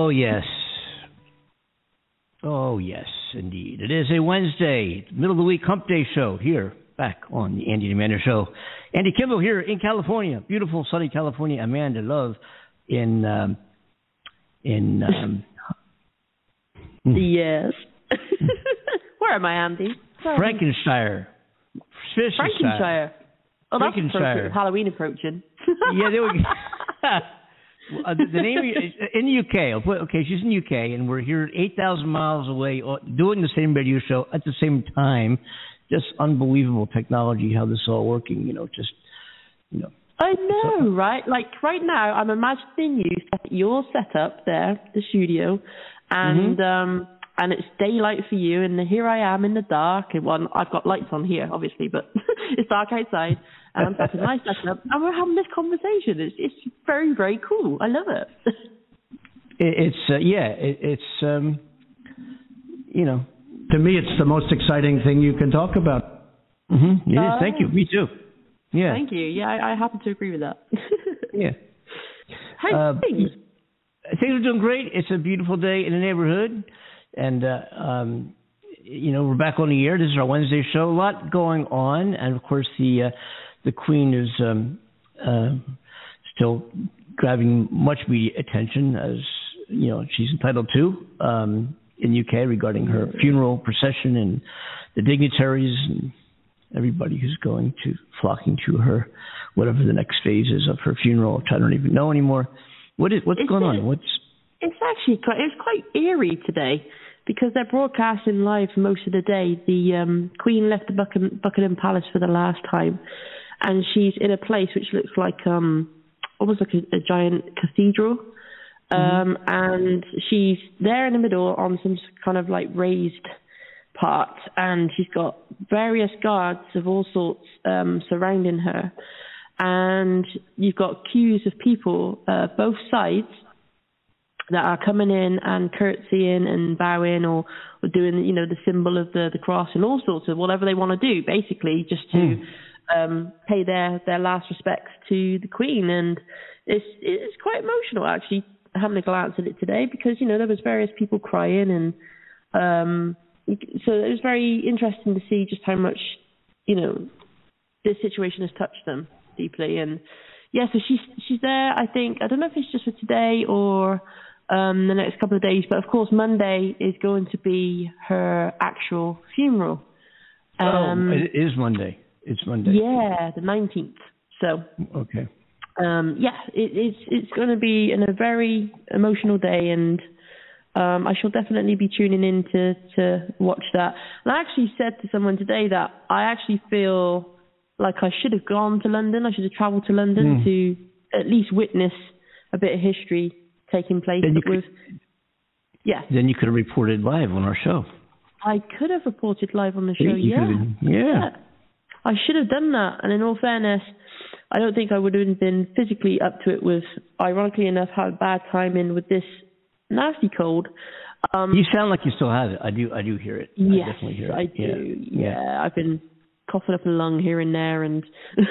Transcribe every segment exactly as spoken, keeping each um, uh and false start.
yes. Oh, yes, indeed. It is a Wednesday, middle of the week hump day show here, back on the Andy and Amanda Show. Andy Kimball here in California, beautiful sunny California. Amanda Love in, um, in, um, yes. Where am I, Andy? Sorry. Frankenshire. Frankenshire. Oh, that's Frankenshire. Halloween approaching. Yeah, there we go. Uh, the, the name in the U K. I'll put, okay, she's in the U K, and we're here eight thousand miles away, doing the same radio show at the same time. Just unbelievable technology, how this is all working. You know, just you know. I know, so, right? Like right now, I'm imagining you set your setup there, the studio, and mm-hmm. um, and it's daylight for you, and here I am in the dark. And well, I've got lights on here, obviously, but it's dark outside. And I'm setting my setup, and we're having this conversation. It's it's very, very cool. I love it. it it's uh, yeah, it, it's um, you know, to me, it's the most exciting thing you can talk about. Mm-hmm. It uh, is. Thank you. Me too. Yeah. Thank you. Yeah, I, I happen to agree with that. Yeah. How are uh, things? Things are doing great. It's a beautiful day in the neighborhood, and uh, um, you know, we're back on the air. This is our Wednesday show. A lot going on, and of course the. Uh, The Queen is um, uh, still grabbing much media attention, as you know she's entitled to um, in the U K regarding her funeral procession and the dignitaries and everybody who's going to flocking to her, whatever the next phase is of her funeral, which I don't even know anymore. What is what's it's going a, on? What's it's actually quite, it's quite eerie today because they're broadcasting live for most of the day. The um, Queen left the Buckingham, Buckingham Palace for the last time. And she's in a place which looks like um, almost like a, a giant cathedral. Um, mm-hmm. And she's there in the middle on some kind of like raised part. And she's got various guards of all sorts um, surrounding her. And you've got queues of people, uh, both sides, that are coming in and curtsying and bowing or, or doing, you know, the symbol of the, the cross and all sorts of whatever they want to do, basically, just to... Mm. Um, pay their, their last respects to the Queen, and it's it's quite emotional actually having a glance at it today because you know there was various people crying, and um, so it was very interesting to see just how much you know this situation has touched them deeply, and yeah, so she's she's there. I think I don't know if it's just for today or um, the next couple of days, but of course Monday is going to be her actual funeral. Um, oh, it is Monday. It's Monday. Yeah, the nineteenth. So, okay. Um, yeah, it, it's it's going to be an, a very emotional day, and um, I shall definitely be tuning in to, to watch that. And I actually said to someone today that I actually feel like I should have gone to London. I should have travelled to London mm. to at least witness a bit of history taking place. Then you, with, could, yeah. then you could have reported live on our show. I could have reported live on the show, you yeah. Been, yeah. yeah. I should have done that, and in all fairness, I don't think I would have been physically up to it with, ironically enough, how bad timing with this nasty cold. Um, you sound like you still have it. I do I do hear it. Yes, I definitely hear it. I do. Yeah. yeah, I've been coughing up a lung here and there and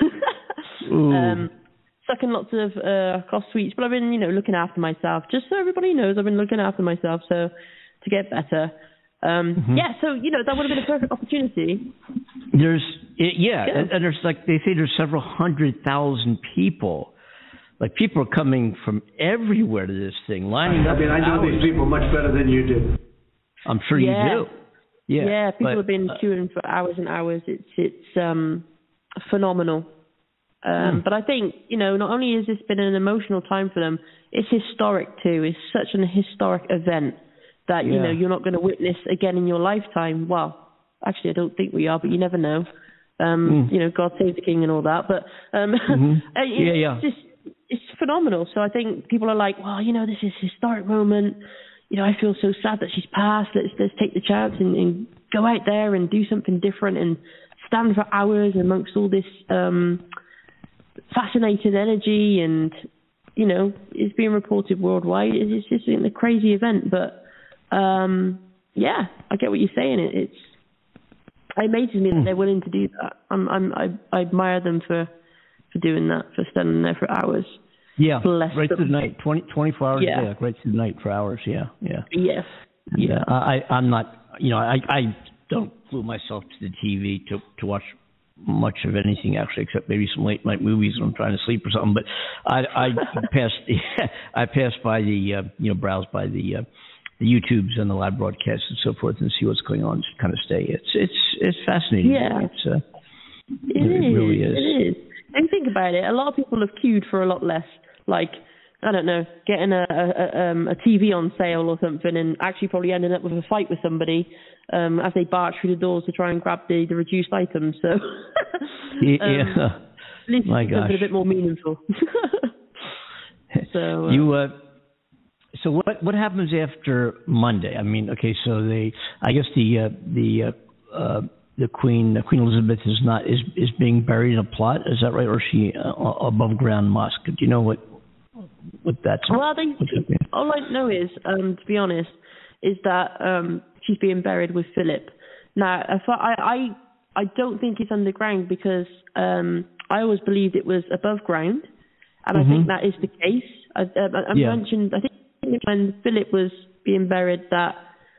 um, sucking lots of uh, cough sweets, but I've been, you know, looking after myself. Just so everybody knows, I've been looking after myself so to get better. Um, mm-hmm. Yeah, so, you know, that would have been a perfect opportunity. There's, it, yeah, yeah. And, and there's like, they say there's several hundred thousand people. Like, people are coming from everywhere to this thing, lining up. I mean, I know these people much better than you do. I'm sure yeah. you do. Yeah, yeah people but, have been queuing for hours and hours. It's, it's um, phenomenal. Um, hmm. But I think, you know, not only has this been an emotional time for them, it's historic too. It's such an historic event that, yeah. you know, you're not going to witness again in your lifetime. Well, actually, I don't think we are, but you never know. Um, mm. You know, God save the king and all that. But um, mm-hmm. it's, yeah, yeah. just, it's phenomenal. So I think people are like, well, you know, this is a historic moment. You know, I feel so sad that she's passed. Let's let's take the chance and, and go out there and do something different and stand for hours amongst all this um, fascinating energy. And, you know, it's being reported worldwide. It's just a crazy event, but Um, yeah, I get what you're saying. It, it's it amazes me that they're willing to do that. I'm, I'm, I, I admire them for, for doing that, for standing there for hours. Yeah, Bless right them. through the night, twenty, twenty-four hours Yeah. a day, like right through the night for hours. Yeah, yeah. Yes. And, Yeah. uh, I, I'm not, you know, I, I don't glue myself to the T V to to watch much of anything actually, except maybe some late night movies when I'm trying to sleep or something. But I, I pass, I pass by the, uh, you know, browse by the, uh, the YouTubes and the live broadcasts and so forth, and see what's going on. Just kind of stay. It's, it's, it's fascinating. Yeah. It's, uh, It, it, is, it really is. It is. And think about it. A lot of people have queued for a lot less. Like, I don't know, getting a, a, um, a T V on sale or something, and actually probably ending up with a fight with somebody um, as they barge through the doors to try and grab the, the reduced items. So, yeah. um, at least My it's gosh. something a bit more meaningful. so uh, you. Uh, so what what happens after Monday? I mean, okay, so they, I guess the uh, the uh, uh, the Queen uh, Queen Elizabeth is not is is being buried in a plot. Is that right, or is she uh, above ground mosque? Do you know what what that's? Well, they, all I know is, um, to be honest, is that um, she's being buried with Philip. Now, if I, I I don't think it's underground because um, I always believed it was above ground, and Mm-hmm. I think that is the case. I, I, I Yeah. mentioned, I think when Philip was being buried, that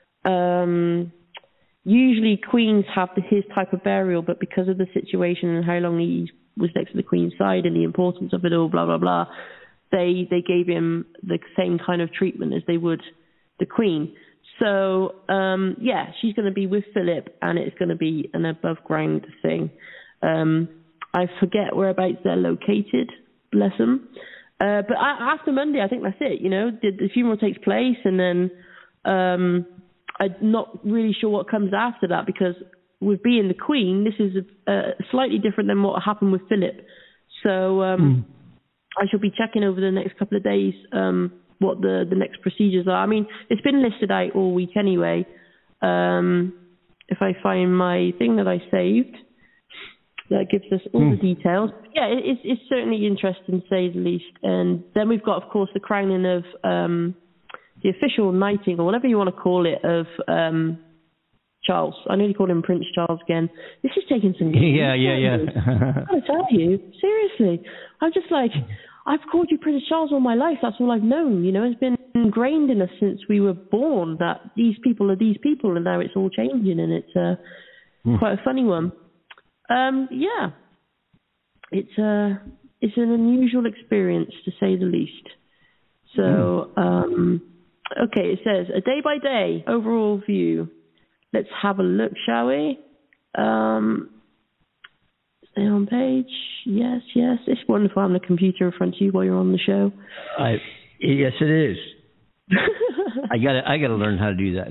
um, usually queens have the, his type of burial, but because of the situation and how long he was next to the Queen's side and the importance of it all, blah blah blah, they they gave him the same kind of treatment as they would the Queen. So, um, yeah, she's going to be with Philip, and it's going to be an above-ground thing. Um, I forget whereabouts they're located, bless them. Uh, but I, after Monday, I think that's it, you know. The, the funeral takes place, and then um, I'm not really sure what comes after that, because with being the Queen, this is uh, slightly different than what happened with Philip. So um, mm. I shall be checking over the next couple of days um what the, the next procedures are. I mean, it's been listed out all week anyway. Um, if I find my thing that I saved, that gives us all mm. the details. Yeah, it, it's, it's certainly interesting, to say the least. And then we've got, of course, the crowning of um, the official knighting, or whatever you want to call it, of um, Charles. I nearly called him Prince Charles again. This is taking some... Yeah, yeah, yeah. I've got to tell you, seriously. I'm just like... I've called you Prince Charles all my life. That's all I've known. You know, it's been ingrained in us since we were born that these people are these people, and now it's all changing, and it's uh, mm. quite a funny one. Um, yeah, it's uh, it's an unusual experience, to say the least. So, um, okay, it says a day by day overall view. Let's have a look, shall we? Um, Stay on page. Yes, yes. It's wonderful having a computer in front of you while you're on the show. I, yes, it is. I got I got to learn how to do that.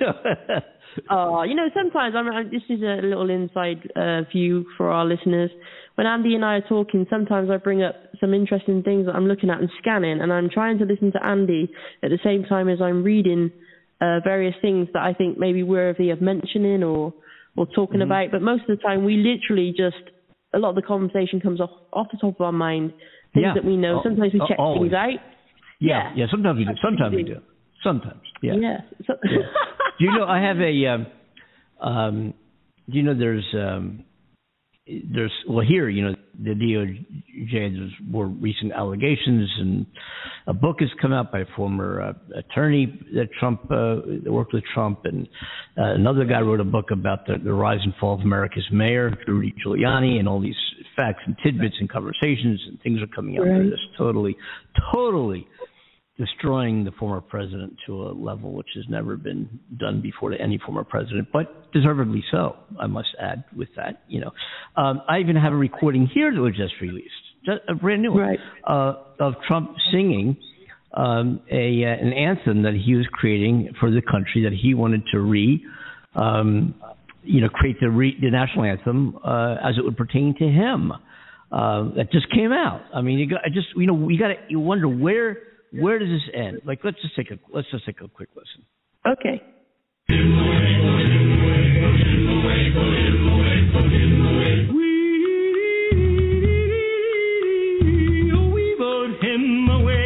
Oh, you know, sometimes I'm, I'm, this is a little inside uh, view for our listeners. When Andy and I are talking, sometimes I bring up some interesting things that I'm looking at and scanning, and I'm trying to listen to Andy at the same time as I'm reading uh, various things that I think maybe worthy of mentioning or or talking mm-hmm. about. But most of the time, we literally just a lot of the conversation comes off off the top of our mind, things yeah. that we know. Sometimes we check Always. things out. Yeah, yeah. yeah sometimes we do. Sometimes we do. Sometimes. Yeah. Yeah. So yeah. Do you know? I have a. Um, um, do you know? There's. Um, there's. Well, here, you know, the D O J. There's more recent allegations, and a book has come out by a former uh, attorney that Trump uh, that worked with Trump, and uh, another guy wrote a book about the, the rise and fall of America's mayor, Rudy Giuliani, and all these facts and tidbits and conversations and things are coming out right. there that's totally, totally destroying the former president to a level which has never been done before to any former president, but deservedly so, I must add with that, you know. Um, I even have a recording here that was just released, just a brand new one, right. uh, of Trump singing um, a uh, an anthem that he was creating for the country that he wanted to re, um, you know, create the, re, the national anthem uh, as it would pertain to him. Uh, that just came out. I mean, you got I just, you know, you got to, you wonder where, Where does this end? Like, let's just take a let's just take a quick listen. Okay. We vote him away.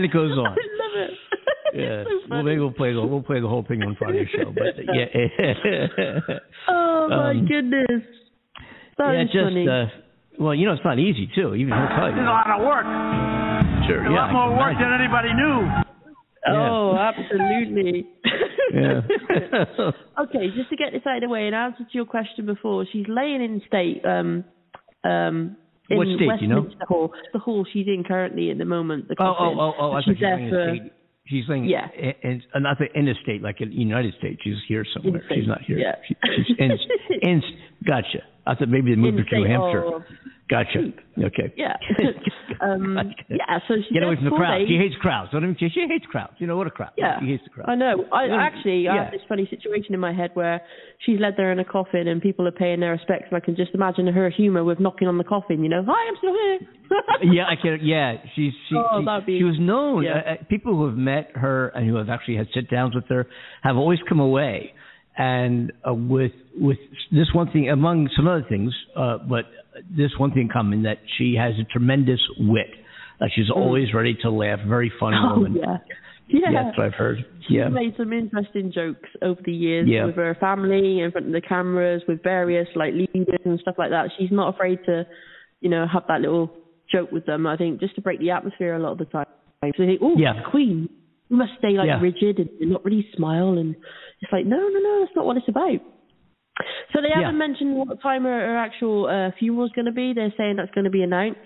and it goes on. I love it. Yeah, so well, maybe we'll play the we'll play the whole thing on Friday's show. But yeah. Oh my um, goodness. That yeah, is just funny. uh, well, you know, it's not easy too. Even he'll tell you. It's a lot of work. Sure, A yeah, lot more work than anybody knew. Oh, absolutely. Yeah. Okay, just to get this out of the way, in answer to your question before, she's laying in state um, um, in What state, Westminster you know? Hall, the hall she's in currently at the moment. The Oh, coffin. oh, oh, oh! I she's thought you were there saying for. a state. She's saying, Yeah. in, in, not the, in a state, like in the United States. She's here somewhere. In She's not here. yeah. She, she's in, in. Gotcha. I thought maybe they moved In her to New state Hampshire. of- Gotcha. Okay. Yeah. um, yeah. So she's Get away there from the four crowd. days. She hates crowds. What I mean, she, she hates crowds. You know what a crowd? Yeah, She hates the crowd. I know. I Yeah. actually I Yeah. have this funny situation in my head where she's led there in a coffin and people are paying their respects, and I can just imagine her humour with knocking on the coffin. You know, hi, I'm still here. Yeah, I can. Yeah, she's she. Oh, she, that'd be- she was known. yeah. Uh, uh, people who have met her and who have actually had sit downs with her have always come away, and uh, with with this one thing among some other things, uh, but this one thing in common, that she has a tremendous wit. Uh, she's Mm. always ready to laugh. Very funny Oh woman. yeah, yeah. Yeah, that's what I've heard. She's Yeah. made some interesting jokes over the years Yeah. with her family, in front of the cameras, with various like leaders and stuff like that. She's not afraid to, you know, have that little joke with them. I think just to break the atmosphere a lot of the time. So they think, oh, Yeah. the Queen, you must stay like Yeah. rigid and not really smile, and it's like, no, no, no, that's not what it's about. So they Yeah. haven't mentioned what time her, her actual uh, funeral is going to be. They're saying that's going to be announced.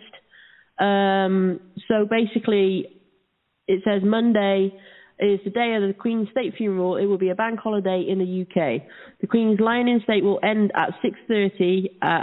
Um, so basically, it says Monday is the day of the Queen's state funeral. It will be a bank holiday in the U K. The Queen's lying in state will end at six thirty at,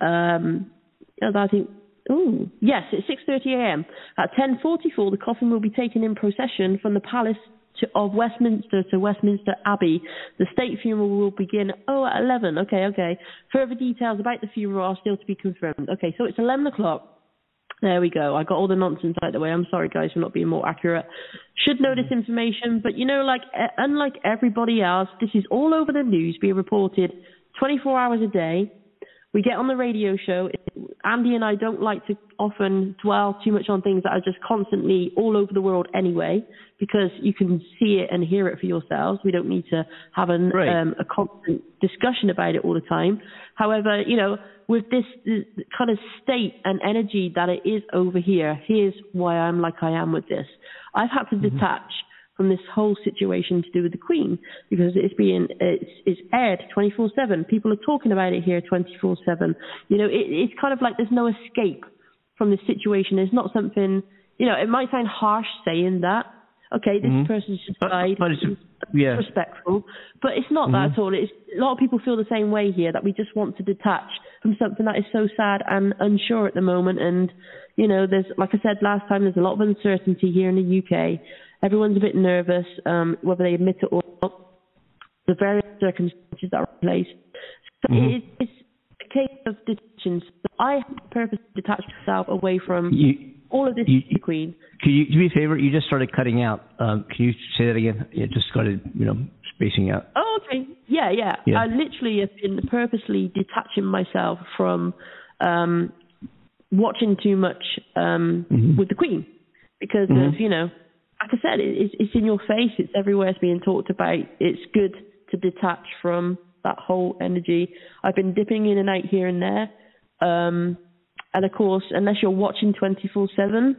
um, I think, oh, yes, it's six thirty a.m. At ten forty-four, the coffin will be taken in procession from the palace to, of Westminster to Westminster Abbey. The state funeral will begin, oh, at eleven. Okay, okay. Further details about the funeral are still to be confirmed. Okay, so it's eleven o'clock. There we go. I got all the nonsense out of the way. I'm sorry, guys, for not being more accurate. Should know this information, but you know, like uh, unlike everybody else, this is all over the news, being reported twenty-four hours a day. We get on the radio show. Andy and I don't like to often dwell too much on things that are just constantly all over the world anyway, because you can see it and hear it for yourselves. We don't need to have an, Right. um, a constant discussion about it all the time. However, you know, with this, this kind of state and energy that it is over here, here's why I'm like I am with this. I've had to Mm-hmm. detach from this whole situation to do with the Queen, because it's being it's, it's aired twenty-four seven. People are talking about it here twenty-four seven. You know, it, it's kind of like there's no escape from this situation. There's not something, you know, it might sound harsh saying that. Okay, this Mhm. person's just But- died. but it's- yeah. Respectful, but it's not that Mhm. at all. It's a lot of people feel the same way here, that we just want to detach from something that is so sad and unsure at the moment. And you know, there's, like I said last time, there's a lot of uncertainty here in the U K. Everyone's a bit nervous, um, whether they admit it or not. The various circumstances that are in place. So Mhm. it, it's a case of detaching. So I have purposely detached myself away from You, all of this you- with the Queen. Could you do me a favor? You just started cutting out. Um, can you say that again? It just started, you know, spacing out. Oh, okay. Yeah, yeah, Yeah. I literally have been purposely detaching myself from um, watching too much um, Mhm. with the Queen, because Mhm. of, you know, like I said, it, it's, it's in your face. It's everywhere. It's being talked about. It's good to detach from that whole energy. I've been dipping in and out here and there. Um, and of course, unless you're watching twenty-four seven,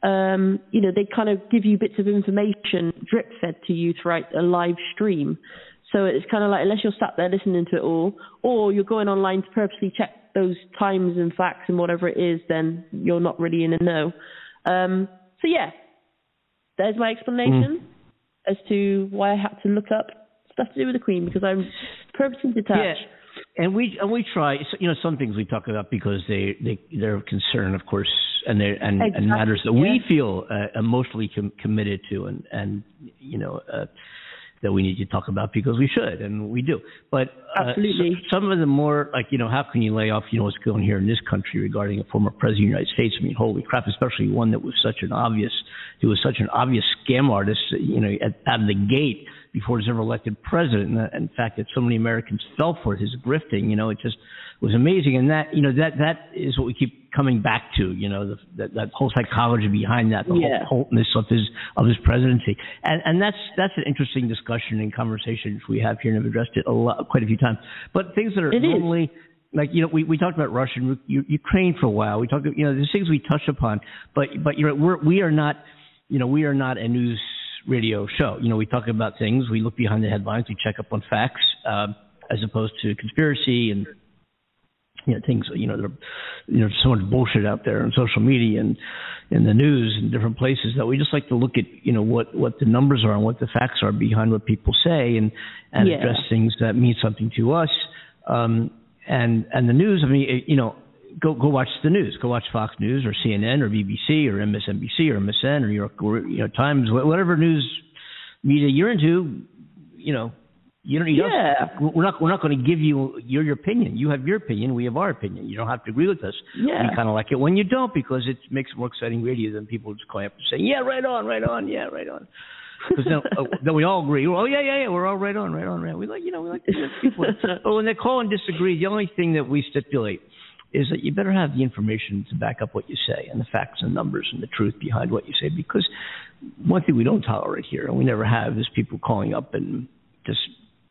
um, you know, they kind of give you bits of information drip fed to you throughout a live stream. So it's kind of like, unless you're sat there listening to it all, or you're going online to purposely check those times and facts and whatever it is, then you're not really in the know. Um, so yeah, there's my explanation mm. as to why I had to look up stuff to do with the Queen, because I'm purposely detached. Yeah. And we and we try, you know, some things we talk about because they they they're of concern, of course, and they and, exactly. and matters that yeah. we feel uh, emotionally com- committed to, and and you know uh, that we need to talk about because we should and we do. But uh, absolutely, so, some of the more like you know, how can you lay off you know what's going here in this country regarding a former president of the United States? I mean, holy crap! Especially one that was such an obvious, who was such an obvious scam artist, you know, at, out of the gate. before he was ever elected president. And, that, in fact, that so many Americans fell for it, his grifting, you know, it just was amazing. And that, you know, that that is what we keep coming back to, you know, the, that, that whole psychology behind that, the yeah. whole cultness of his of his presidency. And and that's that's an interesting discussion and conversation we have here, and I've addressed it a lot, quite a few times. But things that are it normally is. Like, you know, we, we talked about Russia and Ukraine for a while. We talked, you know, there's things we touch upon, but but you're we're, we are not, you know, we are not a news radio show. You know, we talk about things, we look behind the headlines, we check up on facts, um, as opposed to conspiracy and, you know, things, you know, there, you know, so much bullshit out there on social media and in the news and different places that we just like to look at, you know, what, what the numbers are and what the facts are behind what people say, and, and yeah. address things that mean something to us. Um, And and the news, I mean, you know, go go watch the news. Go watch Fox News or C N N or B B C or M S N B C or M S N or New York, or, you know, Times, whatever news media you're into. You know, you don't need yeah. us. We're not we're not going to give you your, your opinion. You have your opinion. We have our opinion. You don't have to agree with us. Yeah. We kind of like it when you don't, because it makes more exciting radio than people just calling up and saying, yeah, right on, right on, yeah, right on. Because then, uh, then we all agree. Oh yeah, yeah, yeah. We're all right on, right on, right. We like, you know, we like to hear people. But when they call and disagree, the only thing that we stipulate is that you better have the information to back up what you say, and the facts and numbers and the truth behind what you say. Because one thing we don't tolerate here, and we never have, is people calling up and just,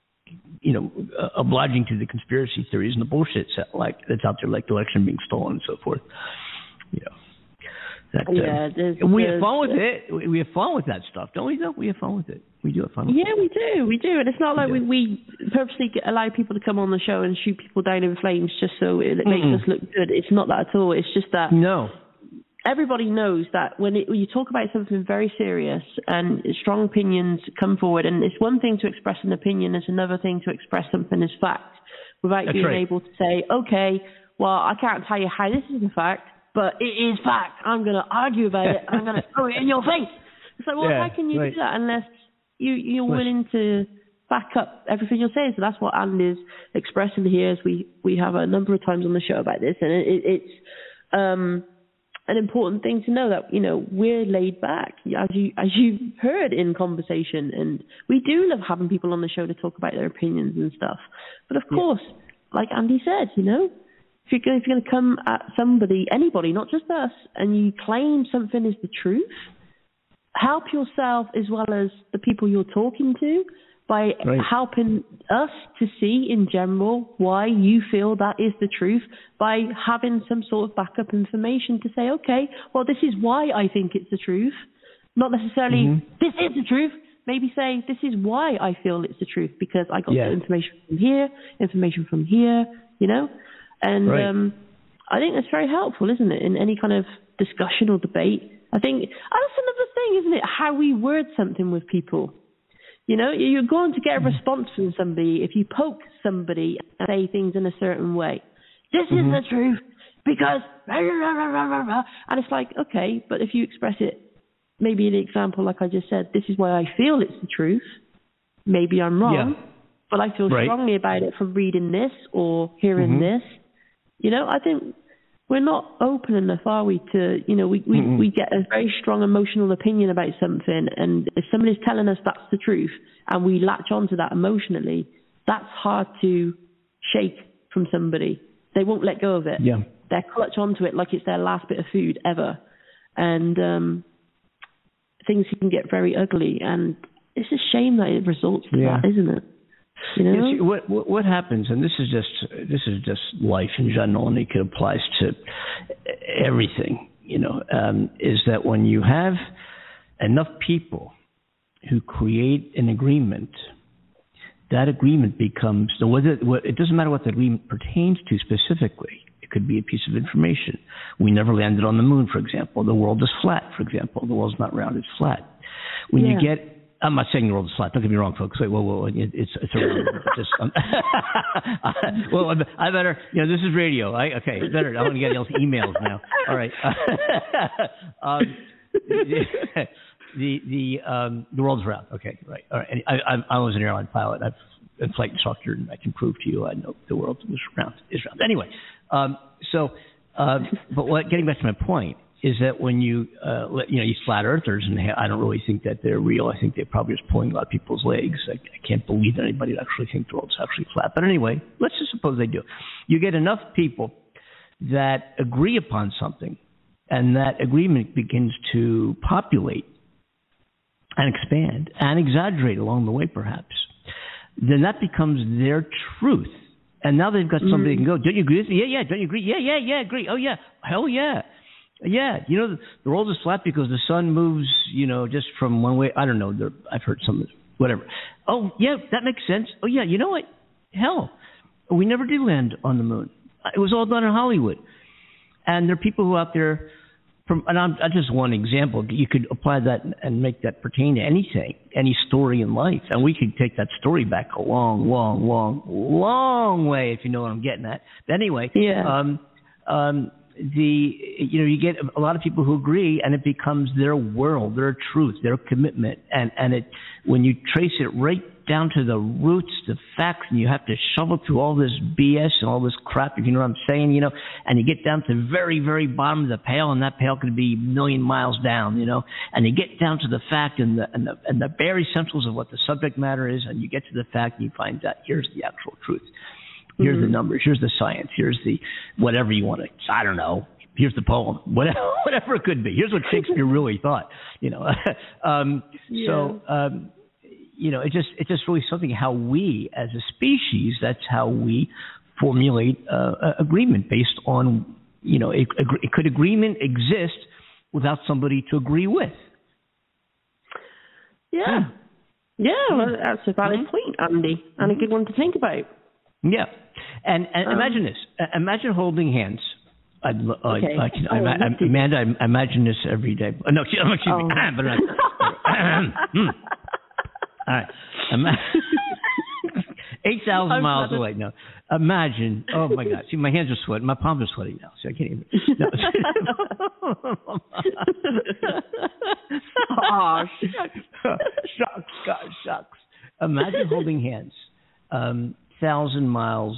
you know, uh, obliging to the conspiracy theories and the bullshit set, like that's out there, like the election being stolen and so forth. You know. That, yeah, uh, there's, we there's, have fun with it. We have fun with that stuff, don't we? Though we have fun with it. We do have fun. With yeah, it. we do, we do, and it's not like we, we, we purposely get, allow people to come on the show and shoot people down in flames just so it, it makes Mm-mm. us look good. It's not that at all. It's just that no. Everybody knows that when, it, when you talk about something very serious and strong opinions come forward, and it's one thing to express an opinion, it's another thing to express something as fact without That's being right. able to say, okay, well, I can't tell you how this is a fact, but it is fact. I'm going to argue about it. I'm going to throw it in your face. It's like, well, yeah, how can you right. do that unless you, you're Listen. willing to back up everything you're saying? So that's what Anne is expressing here, as we, we have a number of times on the show about this. And it, it, it's um, an important thing to know that, you know, we're laid back, as you as you heard in conversation. And we do love having people on the show to talk about their opinions and stuff. But of yeah. course, like Andy said, you know, If you're, going, if you're going to come at somebody, anybody, not just us, and you claim something is the truth, help yourself as well as the people you're talking to by right. helping us to see in general why you feel that is the truth, by having some sort of backup information to say, okay, well, this is why I think it's the truth. Not necessarily, mm-hmm. this is the truth. Maybe say, this is why I feel it's the truth, because I got yeah. the information from here, information from here, you know? And right. um, I think that's very helpful, isn't it, in any kind of discussion or debate. I think that's another thing, isn't it, how we word something with people. You know, you're going to get a response from somebody if you poke somebody and say things in a certain way. This mm-hmm. is the truth, because... And it's like, okay, but if you express it, maybe in an example like I just said, this is why I feel it's the truth, maybe I'm wrong, yeah. but I feel right. strongly about it from reading this or hearing mm-hmm. this. You know, I think we're not open enough, are we, to, you know, we, we, mm-hmm. we get a very strong emotional opinion about something, and if somebody's telling us that's the truth and we latch onto that emotionally, that's hard to shake from somebody. They won't let go of it. Yeah. They clutch onto it like it's their last bit of food ever. And um, things can get very ugly, and it's a shame that it results in yeah. that, isn't it? You know? Yes, what, what what happens, and this is just this is just life in general, and it applies to everything. You know, um, is that when you have enough people who create an agreement, that agreement becomes the whether it doesn't matter what the agreement pertains to specifically. It could be a piece of information. We never landed on the moon, for example. The world is flat, for example. The world's not round; it's flat. When yeah. you get I'm not saying the world is flat. Don't get me wrong, folks. Wait, whoa, whoa, it, it's it's a just. Um, well, I better. You know, this is radio. I, okay, better. I want to get else emails now. All right. um, the the the, um, the world's round. Okay, right. All right. I, I I was an airline pilot. I've been flight instructor, and I can prove to you I know the world is round. Is round. Anyway, um, so, uh, but what? Getting back to my point is that when you, uh, let, you know, these flat earthers, and I don't really think that they're real. I think they're probably just pulling a lot of people's legs. I, I can't believe that anybody would actually think the world's actually flat. But anyway, let's just suppose they do. You get enough people that agree upon something, and that agreement begins to populate and expand and exaggerate along the way, perhaps, then that becomes their truth. And now they've got somebody mm. who can go, don't you agree with me? Yeah, yeah, don't you agree? Yeah, yeah, yeah, agree. Oh, yeah, hell yeah. Yeah, you know, the, the world is flat because the sun moves, you know, just from one way. I don't know. There, I've heard some, whatever. Oh, yeah, that makes sense. Oh, yeah, you know what? Hell, we never did land on the moon. It was all done in Hollywood. And there are people who out there, from, and I'm, that's just one example. You could apply that and make that pertain to anything, any story in life. And we could take that story back a long, long, long, long way, if you know what I'm getting at. But anyway, yeah. um, um, the you know you get a lot of people who agree, and it becomes their world, their truth, their commitment, and and it when you trace it right down to the roots, the facts, and you have to shovel through all this B S and all this crap, if you know what I'm saying, you know, and you get down to the very, very bottom of the pail, and that pail could be a million miles down, you know, and you get down to the fact and the and the and the bare essentials of what the subject matter is, and you get to the fact, and you find that here's the actual truth. Here's mm-hmm. the numbers. Here's the science. Here's the whatever you want to. I don't know. Here's the poem. Whatever, whatever it could be. Here's what Shakespeare really thought. You know. um, yeah. So um, you know, it just it's just really something how we as a species. That's how we formulate uh, agreement based on you know. It, it, could agreement exist without somebody to agree with? Yeah. Yeah. Yeah. Well, that's a valid mm-hmm. point, Andy, and mm-hmm. a good one to think about. Yeah, and, and um, imagine this. Imagine holding hands. I, I, okay. I, I, I, I, Amanda, I imagine this every day. No, excuse oh. me. But I, all right. eight thousand miles away. No. Imagine. Oh, my God. See, my hands are sweating. My palms are sweating now. See, I can't even. No. Oh, shucks. Shucks. God, shucks. Imagine holding hands. Um, thousand miles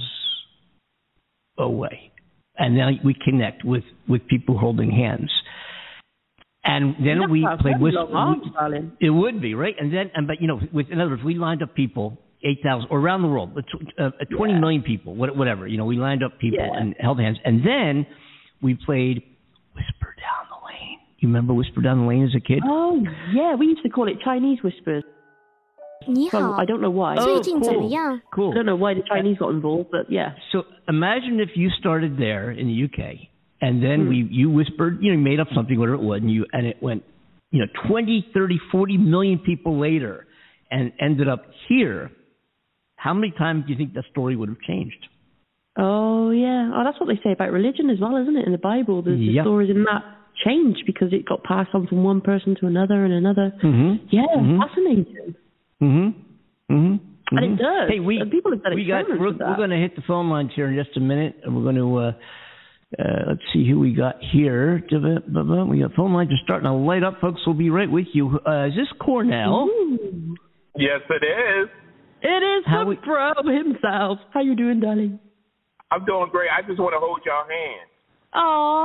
away, and now we connect with, with people holding hands, and then That's we played with. Long, it would be right, and then and but you know, with in other words, we lined up people eight thousand or around the world, uh, twenty yeah. million people, whatever. You know, we lined up people yeah. and held hands, and then we played Whisper Down the Lane. You remember Whisper Down the Lane as a kid? Oh yeah, we used to call it Chinese whispers. 你好 I don't know why. 最近怎么样 Cool. I don't know why the Chinese got involved, but yeah. So imagine if you started there in the U K, and then mm. we you whispered, you know, you made up something, whatever it was, and you and it went, you know, twenty, thirty, forty million people later, and ended up here. How many times do you think that story would have changed? Oh yeah, oh that's what they say about religion as well, isn't it? In the Bible, there's yep. the stories in that change because it got passed on from one person to another and another. Mm-hmm. Yeah, mm-hmm. fascinating. Mm-hmm. Mm-hmm. And it does. Hey, we and people have done we got we're, we're going to hit the phone lines here in just a minute, and we're going to uh, uh, let's see who we got here. We got phone lines are starting to light up, folks. We'll be right with you. Uh, is this Cornell? Ooh. Yes, it is. It is How the we, pro himself. How you doing, darling? I'm doing great. I just want to hold y'all hand. Aww.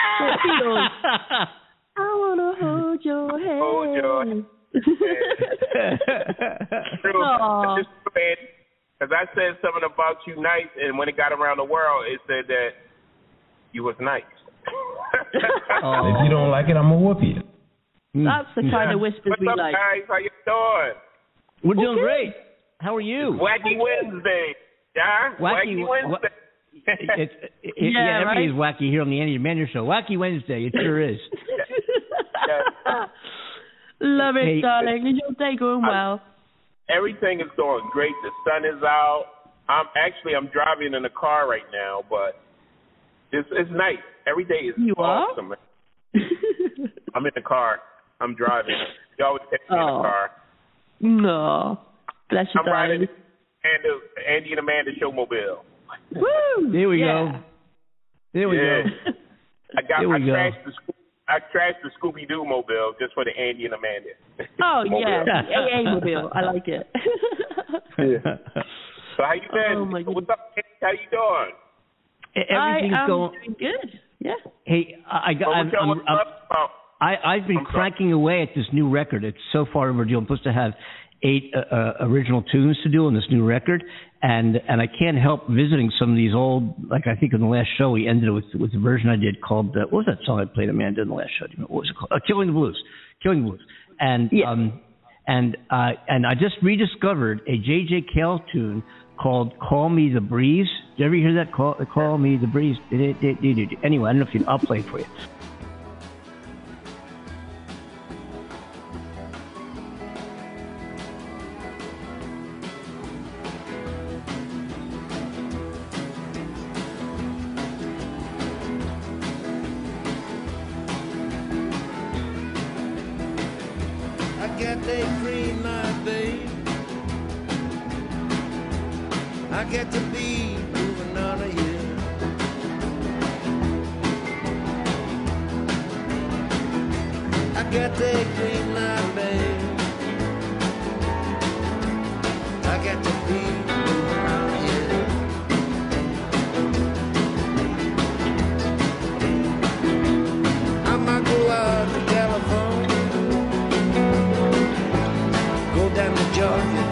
I want to hold your hand. Hold your hand. True. Just because I said something about you nice, and when it got around the world, it said that you was nice. Oh. If you don't like it, I'm gonna whoop you. That's the kind yeah. of whispers What's we up, like. Guys, how you doing? We're doing okay. great. How are you? It's Wacky Wednesday, yeah. Wacky, Wacky Wednesday. It's, it, it, yeah, yeah, everybody's right? wacky here on the Andy Amanda Show. Wacky Wednesday, it sure is. Yeah. Love it, hey, darling. Is your day going well? I, everything is going great. The sun is out. I'm actually I'm driving in a car right now, but it's it's nice. Every day is you awesome. Are? I'm in the car. I'm driving. You always take me oh. in the car. No, bless you, I'm darling. riding Andy, Andy and Amanda Showmobile. Woo! There we yeah. go. There we yeah. go. I got there we I go. trashed the I trashed the Scooby Doo mobile just for the Andy and Amanda. Oh yeah, the A A mobile. I like it. Yeah. So how you been? Oh, my What's up? How you doing? Everything's I am going doing good. Yeah. Hey, I, I, I'm, I'm, I'm, I, I've been cranking away at this new record. It's so far overdue. I'm supposed to have eight uh, uh, original tunes to do on this new record, and and I can't help visiting some of these old. Like I think in the last show we ended with with the version I did called uh, what was that song I played Amanda in the last show? What was it called? Uh, Killing the Blues. Killing the Blues. And yeah. um and uh and I just rediscovered a J J Cale tune called "Call Me the Breeze." Did you ever hear that? Call Call Me the Breeze. Anyway, I don't know if you. I'll play it for you. I get to be moving on a year. I get the green light, babe. I get to be moving on a year. I might go out to California, go down to Georgia.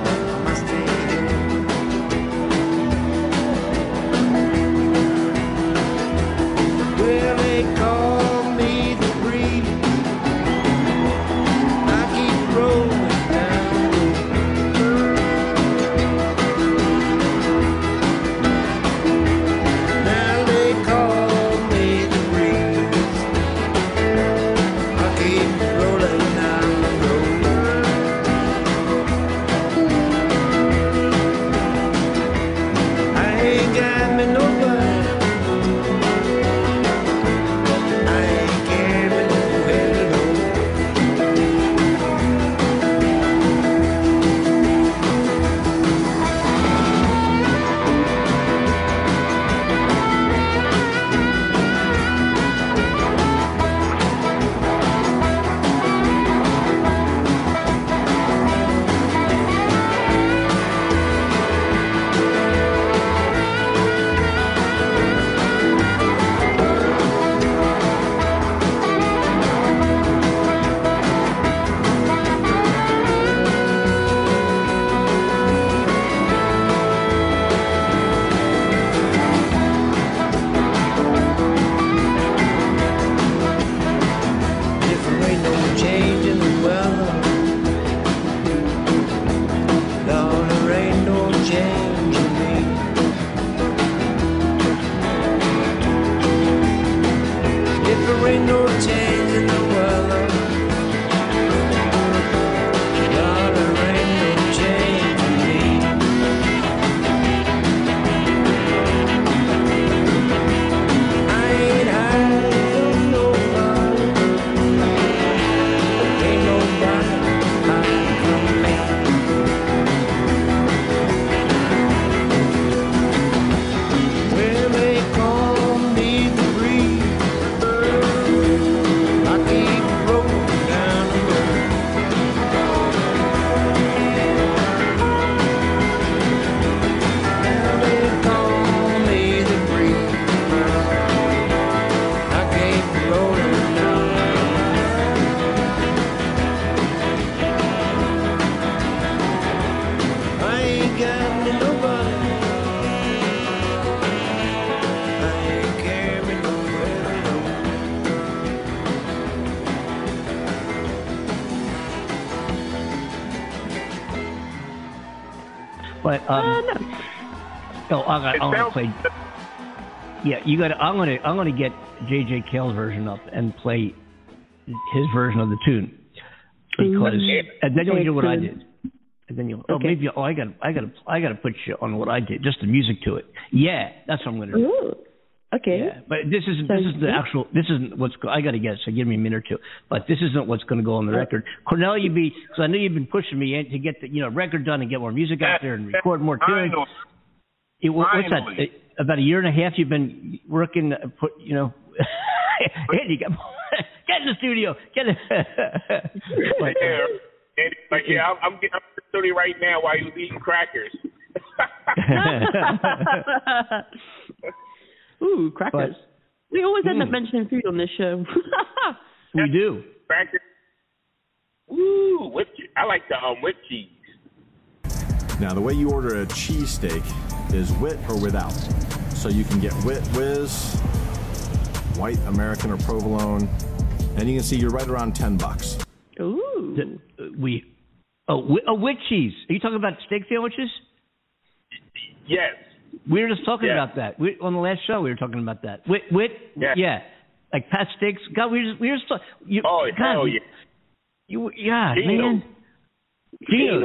But um, uh, no. oh, I'm gonna, I'm gonna play. Yeah, you got. I'm gonna I'm gonna get J J Cale's version up and play his version of the tune because, mm-hmm. and then you'll hear what I did. And then you'll. Okay. Oh, maybe. Oh, I got. I got. I got to put you on what I did. Just the music to it. Yeah, that's what I'm gonna do. Ooh. Okay. Yeah, but this isn't. This is the actual. This isn't what's. I got to guess. So give me a minute or two. But this isn't what's going to go on the record. Cornell, you be. Because I know you've been pushing me to get the you know record done and get more music out there and record more tunes. It, what's that? It, about a year and a half you've been working. Put you know. Andy, get in the studio. Get in. But, yeah, Andy, like, yeah, I'm, I'm getting up in the studio right now while you're eating crackers. Ooh, crackers. We always end Mm. up mentioning food on this show. We do. Cracker. Ooh, with che- I like the um with cheese. Now, the way you order a cheesesteak is with or without. So you can get with whiz, white American or provolone, and you can see you're right around ten bucks. Ooh. The, uh, we oh, wi- oh with cheese. Are you talking about steak sandwiches? Yes. We were just talking Yeah. about that we, on the last show. We were talking about that. With with Yeah. yeah, like Pat steaks. God, we were just, we were just talk- you, Oh, God, hell we- yeah. You yeah, Gino. man. Geno's.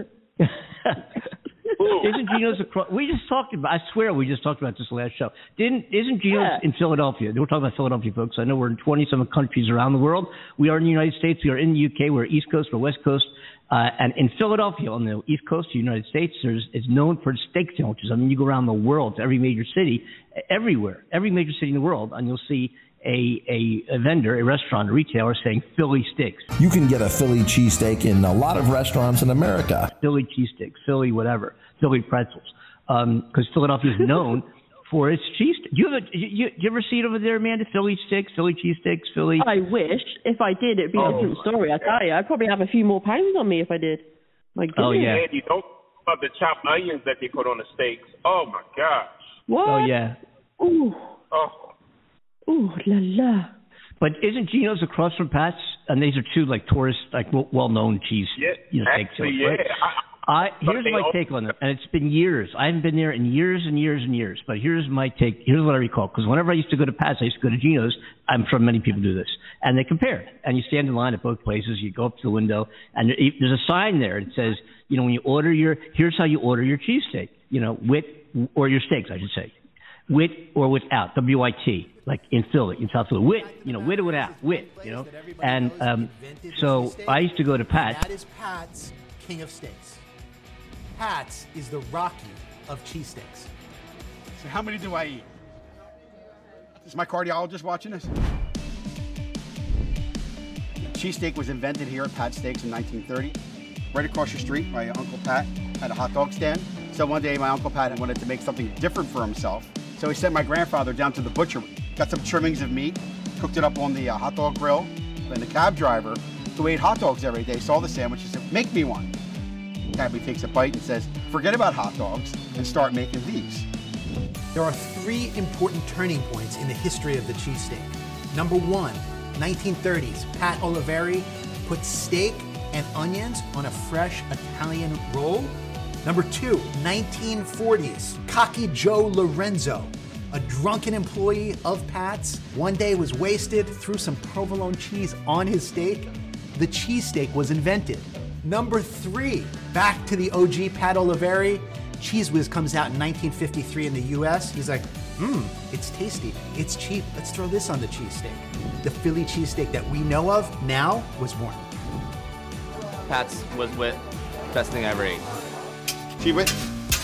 Ooh. Isn't Geno's across? We just talked about. I swear, we just talked about this last show. Didn't? Isn't Geno's Yeah. in Philadelphia? We're talking about Philadelphia, folks. I know we're in twenty-some countries around the world. We are in the United States. We are in the U K. We're East Coast. We're West Coast. Uh, and in Philadelphia, on the East Coast of the United States, there's it's known for its steak sandwiches. I mean, you go around the world to every major city, everywhere, every major city in the world, and you'll see a a, a vendor, a restaurant, a retailer saying Philly steaks. You can get a Philly cheesesteak in a lot of restaurants in America. Philly cheesesteaks, Philly whatever, Philly pretzels, because um, Philadelphia is known for its cheese. Do you ever you, you, you ever see it over there, Amanda? Philly steaks, Philly cheesesteaks, Philly. I wish. If I did, it'd be a Oh, different story. I tell you, I'd probably have a few more pounds on me if I did. My goodness. Oh, yeah. And you don't about the chopped onions that they put on the steaks. Oh my gosh. What? Oh yeah. Ooh. Oh. Ooh la la. But isn't Geno's across from Pat's? And these are two like tourist, like well-known cheese, Yeah, you know, steak actually, joints, right? yeah. I, But here's they my all- take on it, and it's been years. I haven't been there in years and years and years. But here's my take. Here's what I recall. Because whenever I used to go to Pat's, I used to go to Geno's. I'm sure many people do this, and they compare. And you stand in line at both places. You go up to the window, and there- there's a sign there. It says, you know, when you order your, here's how you order your cheesesteak. You know, with or your steaks, I should say, with or without. W I T. Like in Philly, in South Philly, with, you know, with or without, with, you know, and um, so I used to go to Pat's. That is Pat's King of Steaks. Pat's is the Rocky of cheesesteaks. So how many do I eat? Is my cardiologist watching this? Cheesesteak was invented here at Pat Steaks in nineteen thirty. Right across the street, my Uncle Pat had a hot dog stand. So one day my Uncle Pat wanted to make something different for himself. So he sent my grandfather down to the butcher, got some trimmings of meat, cooked it up on the uh, hot dog grill. Then the cab driver, who ate hot dogs every day, saw the sandwich and said, make me one. Cabby takes a bite and says, forget about hot dogs and start making these. There are three important turning points in the history of the cheesesteak. Number one, nineteen thirties, Pat Oliveri put steak and onions on a fresh Italian roll. Number two, nineteen forties, Cocky Joe Lorenzo, a drunken employee of Pat's, one day was wasted, threw some provolone cheese on his steak. The cheesesteak was invented. Number three, back to the O G Pat Oliveri. Cheese Whiz comes out in nineteen fifty-three in the U S. He's like, mmm, it's tasty, it's cheap, let's throw this on the cheesesteak. The Philly cheesesteak that we know of now was born. Pat's was with best thing I ever ate. See what?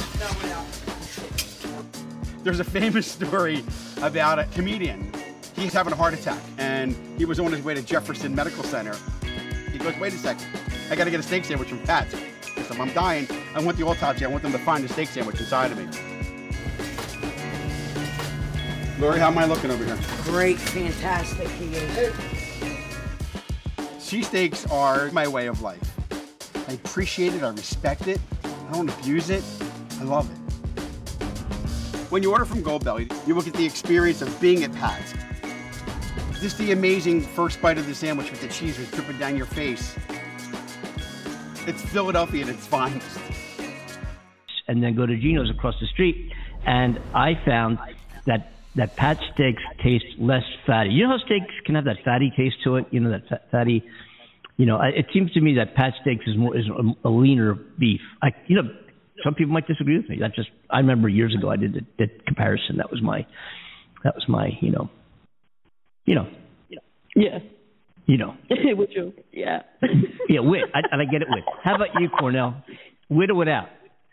There's a famous story about a comedian. He's having a heart attack, and he was on his way to Jefferson Medical Center. He goes, wait a second, I gotta get a steak sandwich from Pat's. He said, I'm dying, I want the autopsy, I want them to find the steak sandwich inside of me. Lori, how am I looking over here? Great, fantastic, he is. Cheesesteaks are my way of life. I appreciate it, I respect it, I don't abuse it, I love it. When you order from Goldbelly, you will get the experience of being at Pat's. Just the amazing first bite of the sandwich with the cheese was dripping down your face. It's Philadelphia at its finest. And then go to Geno's across the street, and I found that that Pat's steaks taste less fatty. You know how steaks can have that fatty taste to it? You know, that fat, fatty, you know, it seems to me that Pat's steaks is more is a, a leaner beef. I, you know, some people might disagree with me. That just, I remember years ago I did the, the comparison. That was my, that was my, you know, you know, Yeah. you know. Would you? Yeah. Yeah, with. I, and I get it with. How about you, Cornell? With or without?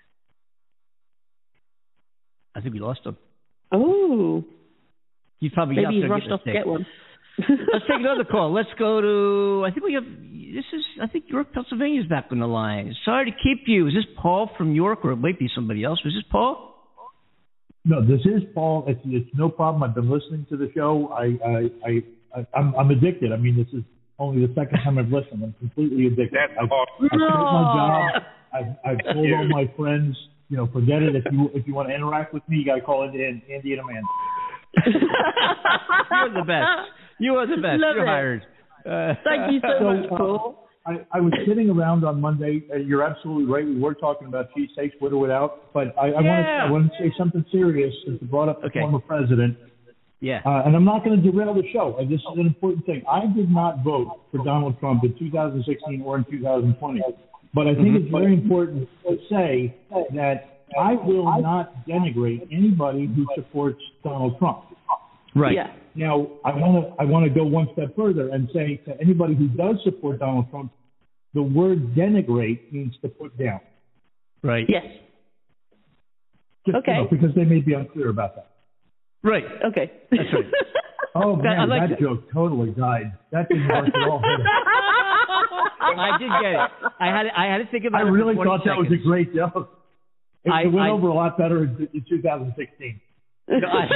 I think we lost him. Oh. He's probably Maybe out he's there rushed getting a off to steak. get one. Let's take another call. Let's go to, I think we have, this is, I think York, Pennsylvania's back on the line. Sorry to keep you. Is this Paul from York, or it might be somebody else? Was this Paul? No, this is Paul. It's, it's no problem. I've been listening to the show. I, I, I, I I'm, I'm addicted. I mean, this is only the second time I've listened. I'm completely addicted. That's I've, awesome. I've quit my job. I've, I've told all my friends, you know, forget it. If you if you want to interact with me, you got to call in Andy and Amanda. You're the best. You are the best. Love You're it. hired. Uh, Thank you so, So, much, uh, Paul. I, I was sitting around on Monday, and you're absolutely right. We were talking about cheesesteaks with or without, but I, I Yeah. want to I want to say something serious since you brought up the Okay. former president. Yeah. Uh, and I'm not going to derail the show. Uh, This is an important thing. I did not vote for Donald Trump in two thousand sixteen or in two thousand twenty, but I think Mhm. it's very important to say that I will not denigrate anybody who supports Donald Trump. Right. Yeah. Now, I want to I want to go one step further and say to anybody who does support Donald Trump, the word denigrate means to put down. Right. Yes. Just, Okay. You know, because they may be unclear about that. Right. Okay. That's right. Oh, That- I man, like that that. joke totally died. That didn't work at all. did it? I did get it. I had I had to think about I it. for really twenty thought that was a seconds. great joke. It, I- it went I- over a lot better in, in two thousand sixteen. No, I-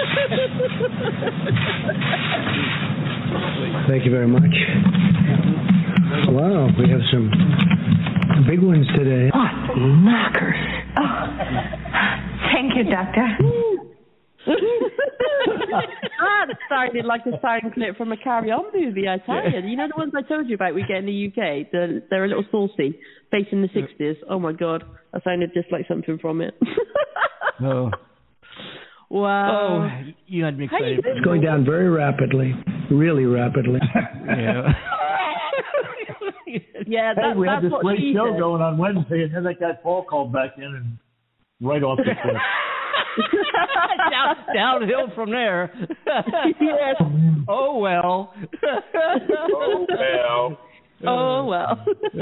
Thank you very much. Wow, we have some big ones today. What knockers. Oh. Thank you, Doctor. That sounded like a sound clip from a Carry On movie, I tell you. You know the ones I told you about we get in the U K? The, they're a little saucy, based in the sixties. Oh, my God. That sounded just like something from it. No. Wow. Oh, you had me How you excited. doing? It's going down very rapidly, really rapidly. Yeah. Yeah, that, Hey, we had that's this what great she show said. going on Wednesday, and then that guy Paul called back in and right off the cliff. Down, downhill from there. Yes. Oh well. Oh, well. Oh, well.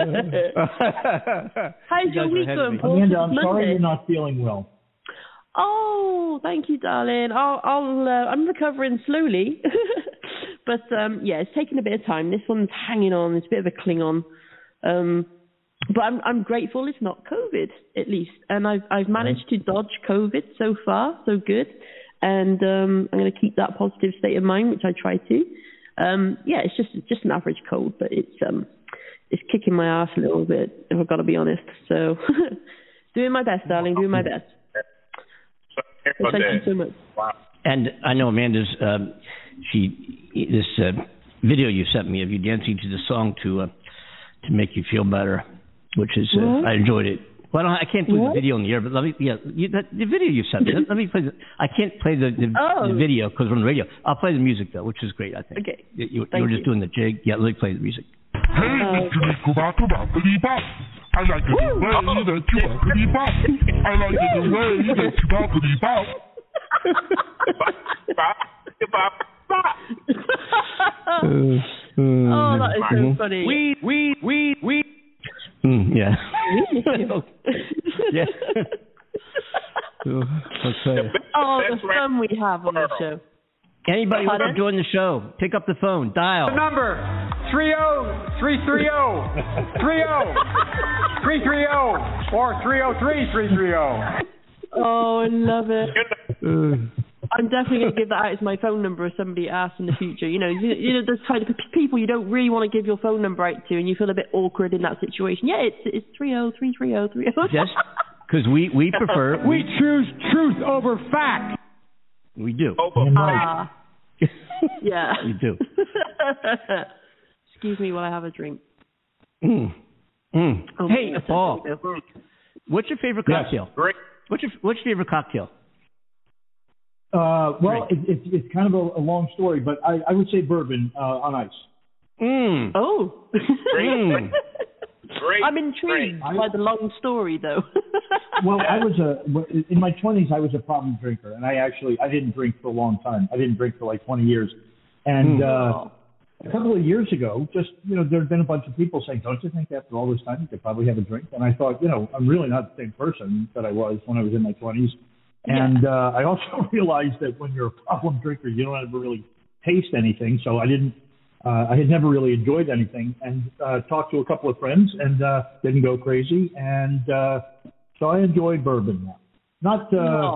How's your week going, Paul? Amanda, I'm Monday. sorry you're not feeling well. Oh, thank you, darling. I'll, I'll uh, I'm recovering slowly, but um, yeah, it's taking a bit of time. This one's hanging on. It's a bit of a cling on, um, but I'm I'm grateful it's not COVID at least, and I've I've managed to dodge COVID so far, so good, and um, I'm going to keep that positive state of mind, which I try to. Um, yeah, it's just just an average cold, but it's um it's kicking my ass a little bit, if I've got to be honest. So, doing my best, darling, doing my best. Well, thank you so much. Wow. And I know Amanda's um, she this uh, video you sent me of you dancing to the song to uh, to make you feel better, which is uh, What? I enjoyed it. Well, I, don't, I can't play What? the video in the air, but let me yeah you, that, the video you sent me. Let, let me play the. I can't play the the, Oh. the video because we're on the radio. I'll play the music though, which is great. I think. Okay. You, you, you Thank were just you. doing the jig. Yeah, let me play the music. Hey, Mister Nico-Bop-a-Bop-a-dee-bop. I like it the way that you bop-a-dee-bop. I like it the way that you bop-a-dee-bop. Oh, that is so funny. Weed, weed, weed, weed. Mm, yeah. yeah. Oh, let's say. Oh, the fun we have on the show. Anybody want Pardon? to join the show? Pick up the phone. Dial. The number three oh three three oh three oh three three oh or three oh three three three oh. Oh, I love it. I'm definitely going to give that out as my phone number if somebody asks in the future. You know, you, you know, those kind of people you don't really want to give your phone number out to, and you feel a bit awkward in that situation. Yeah, it's it's three oh three three oh three oh. Just because we we prefer We choose truth over fact. we do. Ah. Yeah. We do. Excuse me while I have a drink. Mm. Mm. Oh, Hey, yes, Paul. there we go. What's your favorite Yes. cocktail? Great. What's your What's your favorite cocktail? Uh, well, it, it's it's kind of a, a long story, but I, I would say bourbon uh, on ice. Mm. Oh. Mm. Great. I'm intrigued Great. by the long story, though. Well, I was a in my twenties. I was a problem drinker, and I actually I didn't drink for a long time. I didn't drink for like twenty years, and uh, a couple of years ago, just you know, there had been a bunch of people saying, "Don't you think after all this time you could probably have a drink?" And I thought, you know, I'm really not the same person that I was when I was in my twenties. And uh, I also realized that when you're a problem drinker, you don't ever really taste anything. So I didn't. Uh, I had never really enjoyed anything, and uh, talked to a couple of friends, and uh, didn't go crazy, and uh, so I enjoy bourbon now. Not uh, No.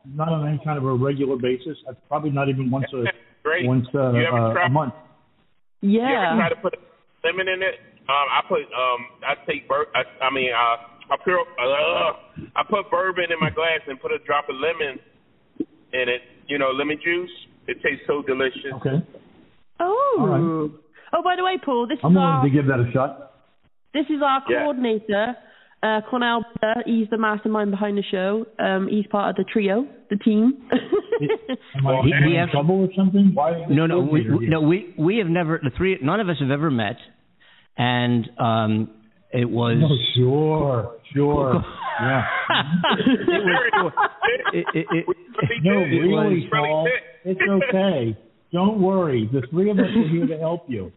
not on any kind of a regular basis. That's probably not even once a Great. once uh, You ever uh, try- a month. You Yeah. ever try to put lemon in it? Um, I put um, I take bur- I, I mean, uh, I put uh, I put bourbon in my glass and put a drop of lemon in it. You know, lemon juice. It tastes so delicious. Okay. Oh. All right. Oh, by the way, Paul, this I'm is willing our to give that a shot. this is our Yeah. coordinator, uh, Cornell. Butter. He's the mastermind behind the show. Um, he's part of the trio, the team. Am I He- am I he in actually- trouble or something? Why? No, no, we, Coordinator we, here? no, we we have never the three. None of us have ever met, and um, it was. No, sure, sure. Yeah. it was cool. It, it, it, No, it really, was- Paul. It's okay. Don't worry. The three of us are here to help you.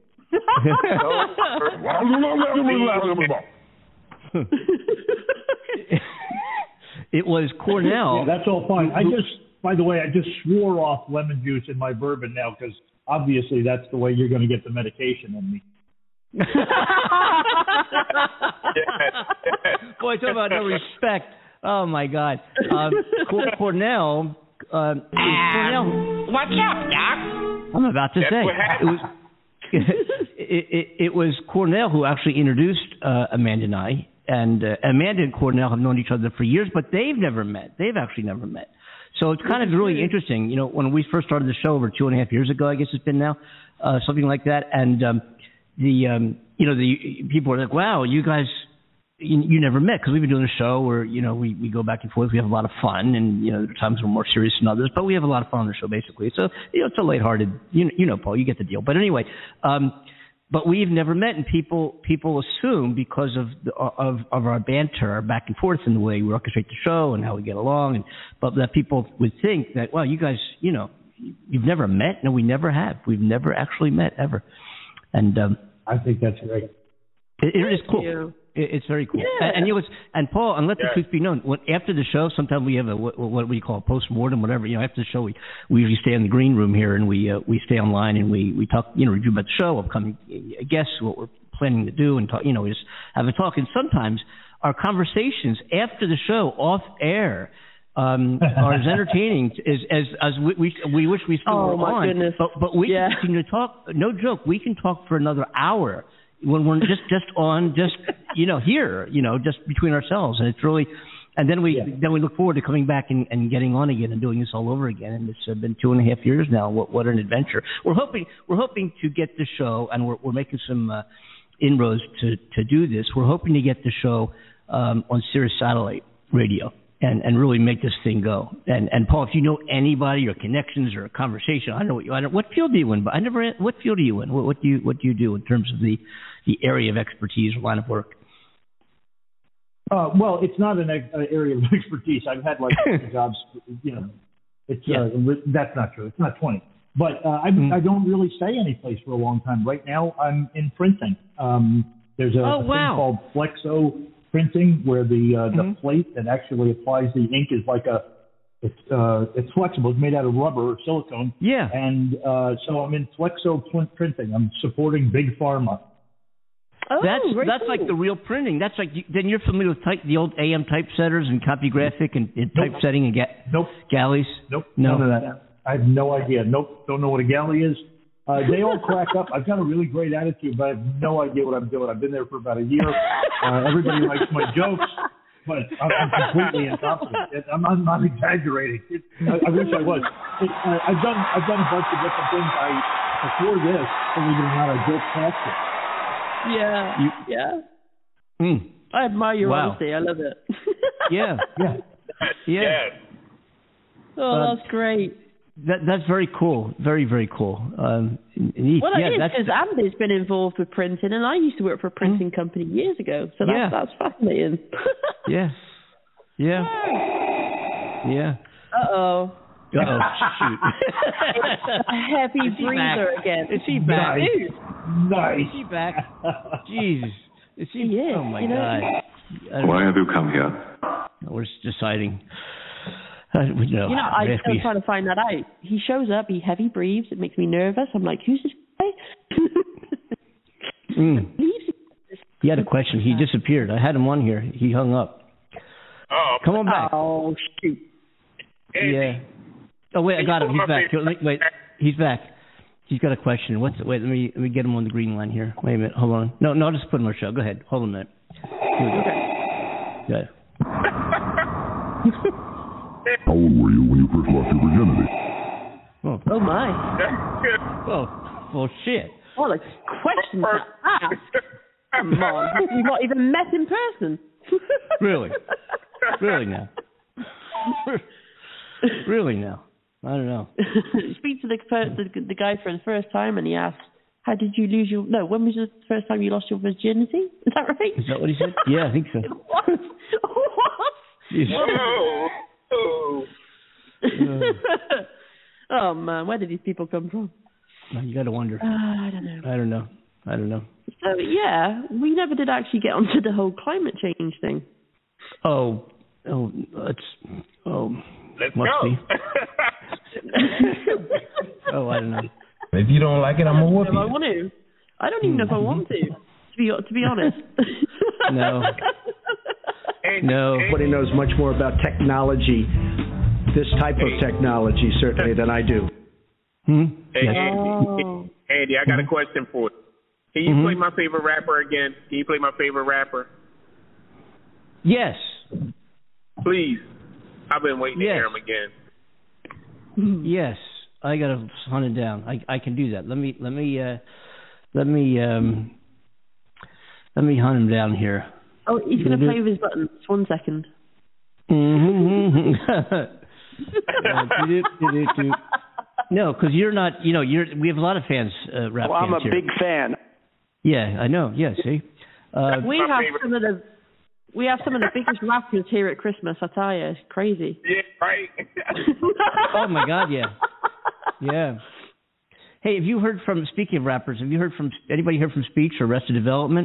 It was Cornell. Yeah, that's all fine. I just, by the way, I just swore off lemon juice in my bourbon now because obviously that's the way you're going to get the medication in me. Boy, talk about no respect. Oh my God. Um, Cor- Cornell. Uh, Cornell. What's up, Doc? I'm about to That's say what it was. it, it, it was Cornell who actually introduced uh, Amanda and I, and uh, Amanda and Cornell have known each other for years, but they've never met. They've actually never met. So it's kind of really interesting. You know, when we first started the show over two and a half years ago, I guess it's been now, uh, something like that, and um, the um, you know the people are like, wow, you guys. You, you never met because we've been doing a show where, you know, we, we go back and forth. We have a lot of fun, and, you know, there are times we're more serious than others, but we have a lot of fun on the show, basically. So, you know, it's a lighthearted, you know, you know, Paul, you get the deal. But anyway, um, but we've never met, and people people assume because of the, of of our banter, our back and forth, and the way we orchestrate the show and how we get along, and but that people would think that, well, you guys, you know, you've never met. No, we never have. We've never actually met ever, and um, I think that's great. It, it is cool. you. It, it's very cool. Yeah. And, and you know, it's, and Paul, and let the Yeah. truth be known, when, after the show, sometimes we have a what, what we call a post-mortem, whatever. You know, after the show, we, we usually stay in the green room here, and we uh, we stay online and we, we talk, you know, review about the show, upcoming guests, what we're planning to do, and talk. You know, we just have a talk. And sometimes our conversations after the show, off air, um, are as entertaining as as as we we, we wish we still Oh, were my on. goodness. But but we Yeah. can continue to talk. No joke, we can talk for another hour. When we're just just on just you know here you know just between ourselves, and it's really and then we Yeah. then we look forward to coming back and, and getting on again and doing this all over again, and it's uh, been two and a half years now. What what an adventure. We're hoping we're hoping to get the show, and we're we're making some uh, inroads to to do this. We're hoping to get the show um, on Sirius Satellite Radio. And, and really make this thing go. And and Paul, if you know anybody or connections or a conversation, I know what you. I don't, what field do you in? But I never. What field are you in? What, what do you What do you do in terms of the, the area of expertise or line of work? Uh, well, it's not an uh, area of expertise. I've had like jobs, you know. It's Yeah. uh, that's not true. It's not twenty. But uh, I, Mm. I don't really stay any place for a long time. Right now, I'm in printing. Um, there's a, Oh, a wow. thing called Flexo Printing, where the uh, the Mhm. plate that actually applies the ink is like a it's uh, it's flexible. It's made out of rubber or silicone. Yeah. And uh, so I'm in Flexo Printing. I'm supporting Big Pharma. Oh, That's very that's cool. like the real printing. That's like you- then you're familiar with type, the old A M typesetters and copygraphic and, and Nope. typesetting and ga- Nope. galleys. Nope. No. None of that. I have no idea. Nope. Don't know what a galley is. Uh, they all crack up. I've got a really great attitude, but I have no idea what I'm doing. I've been there for about a year. Uh, everybody likes my jokes, but I'm, I'm completely incompetent. It, I'm, I'm not exaggerating. It, I, I wish I was. It, uh, I've done I've done a bunch of different things. I before this, believe it or not, I built caskets. Yeah. You- yeah. Mm. I admire your Wow. honesty. I love it. Yeah. Yeah. Yeah. Yes. Oh, Uh, that's great. That that's very cool. Very very cool. Um, neat. Well, yeah, it is that's because Andy's been involved with printing, and I used to work for a printing company years ago, so that's, Yeah. that's fascinating. yeah. Yeah. Yeah. Uh-oh. Uh-oh, shoot. A heavy Is he breather back? again. Is he back? Nice. Dude, Nice. Is he back? Jesus. Is he? He is, Oh my you know. God. I don't Why have you come here? know. We're just deciding. Uh, we know. You know, I, If I'm we- trying to find that out. He shows up, he heavy breathes, it makes me nervous. I'm like, who's this guy? Mm. He had a question. He disappeared. I had him on here. He hung up. Oh, Come on back. Oh, shoot. Andy. Yeah. Oh wait, I got him. He's back. Wait, wait, he's back. He's got a question. What's it? Wait, let me let me get him on the green line here. Wait a minute. Hold on. No, no, I'll just put him on the show. Go ahead. Hold on a minute. Okay. Good. How old were you when you first lost your virginity? Oh, oh my. Oh, well, shit. What a question to ask. Come on. You've not even met in person. Really? Really now? Really now? I don't know. Speak to the, the the guy for the first time, and he asked, "How did you lose your? No, when was the first time you lost your virginity? Is that right?" Is that what he said? Yeah, I think so. What? What? Whoa. Oh. Oh man, where did these people come from? You got to wonder. Uh, I don't know. I don't know. I don't know. So yeah, we never did actually get onto the whole climate change thing. Oh, oh, let's. Oh, let's must go. Be. Oh, I don't know. If you don't like it, I'm gonna whoop I you. want to. I don't even know if I want to. To be to be honest. No. No. Nobody knows much more about technology, this type of technology, certainly, than I do. Hmm? Hey, Yes. Andy, Andy, I got a question for you. Can you Mm-hmm. play my favorite rapper again? Can you play my favorite rapper? Yes. Please. I've been waiting Yes. to hear him again. Yes. I gotta hunt it down. I I can do that. Let me let me uh let me um let me hunt him down here. Oh, he's going to play with his buttons. One second. Mm-hmm. uh, do-do-do-do-do. No, because you're not. You know, you're. We have a lot of fans. Uh, rap Well, I'm fans a here. big fan. Yeah, I know. Yeah, see. Uh, we have some of the we have some of the biggest rappers here at Christmas. I tell you, it's crazy. Yeah, right. Oh my God, yeah, yeah. Hey, have you heard from? Speaking of rappers, have you heard from anybody heard from Speech or Arrested Development?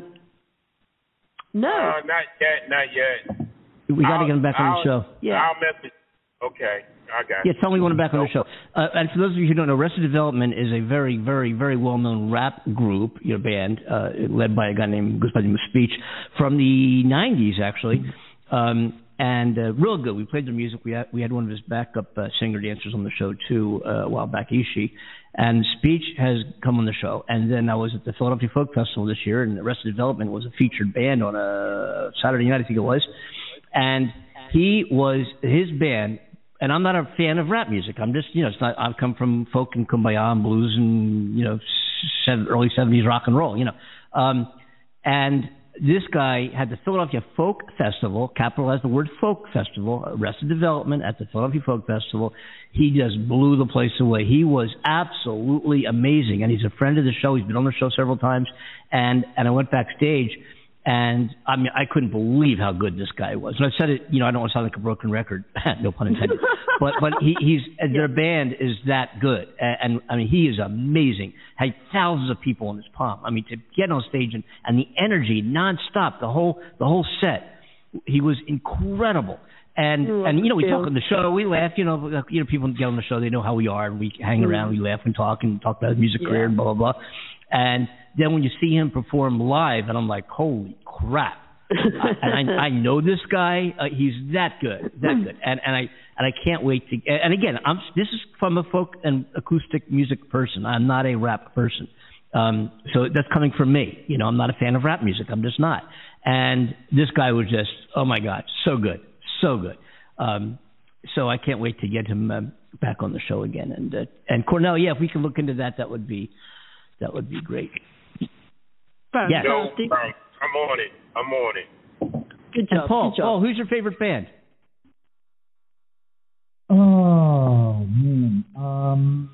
No. Uh, not yet, not yet. We got to get them back on the I'll- show. Yeah. I'll message. Okay, I got Yeah, you. tell me when I'm back on the show. Uh, and for those of you who don't know, Arrested Development is a very, very, very well-known rap group, your band, uh, led by a guy named goes by the name of Speech from the nineties, actually, um, and uh, real good. We played their music. We had we had one of his backup uh, singer dancers on the show too uh, a while back, Ishi. And Speech has come on the show. And then I was at the Philadelphia Folk Festival this year, and Arrested Development was a featured band on a Saturday night, I think it was. And he was his band. And I'm not a fan of rap music. I'm just, you know, it's not. I've come from folk and kumbaya and blues and, you know, seven, early seventies rock and roll, you know. Um, and this guy had the Philadelphia Folk Festival, capitalized the word folk festival, Arrested Development at the Philadelphia Folk Festival. He just blew the place away. He was absolutely amazing. And he's a friend of the show. He's been on the show several times. And, and I went backstage. And I mean, I couldn't believe how good this guy was. And I've said it, you know, I don't want to sound like a broken record, no pun intended. but but he, he's their band is that good, and, and I mean, he is amazing. Had thousands of people in his palm. I mean, to get on stage and, and the energy nonstop, the whole the whole set, he was incredible. And Mm, and you know, we yeah. talk on the show, we laugh. You know, you know, people get on the show, they know how we are, and we hang Mm. around, we laugh and talk and talk about his music Yeah. career and blah blah blah. And then when you see him perform live, and I'm like, holy crap! I, and I, I know this guy. Uh, he's that good, that good, and and I and I can't wait to. And again, I'm this is from a folk and acoustic music person. I'm not a rap person, um, so that's coming from me. You know, I'm not a fan of rap music. I'm just not. And this guy was just, oh my God, so good, so good. Um, so I can't wait to get him uh, back on the show again. And uh, and Cornell, yeah, if we can look into that, that would be that would be great. Yes. No, um, I'm on it. I'm on it. Good And job. Paul, good job. Paul, who's your favorite band? Oh man, um,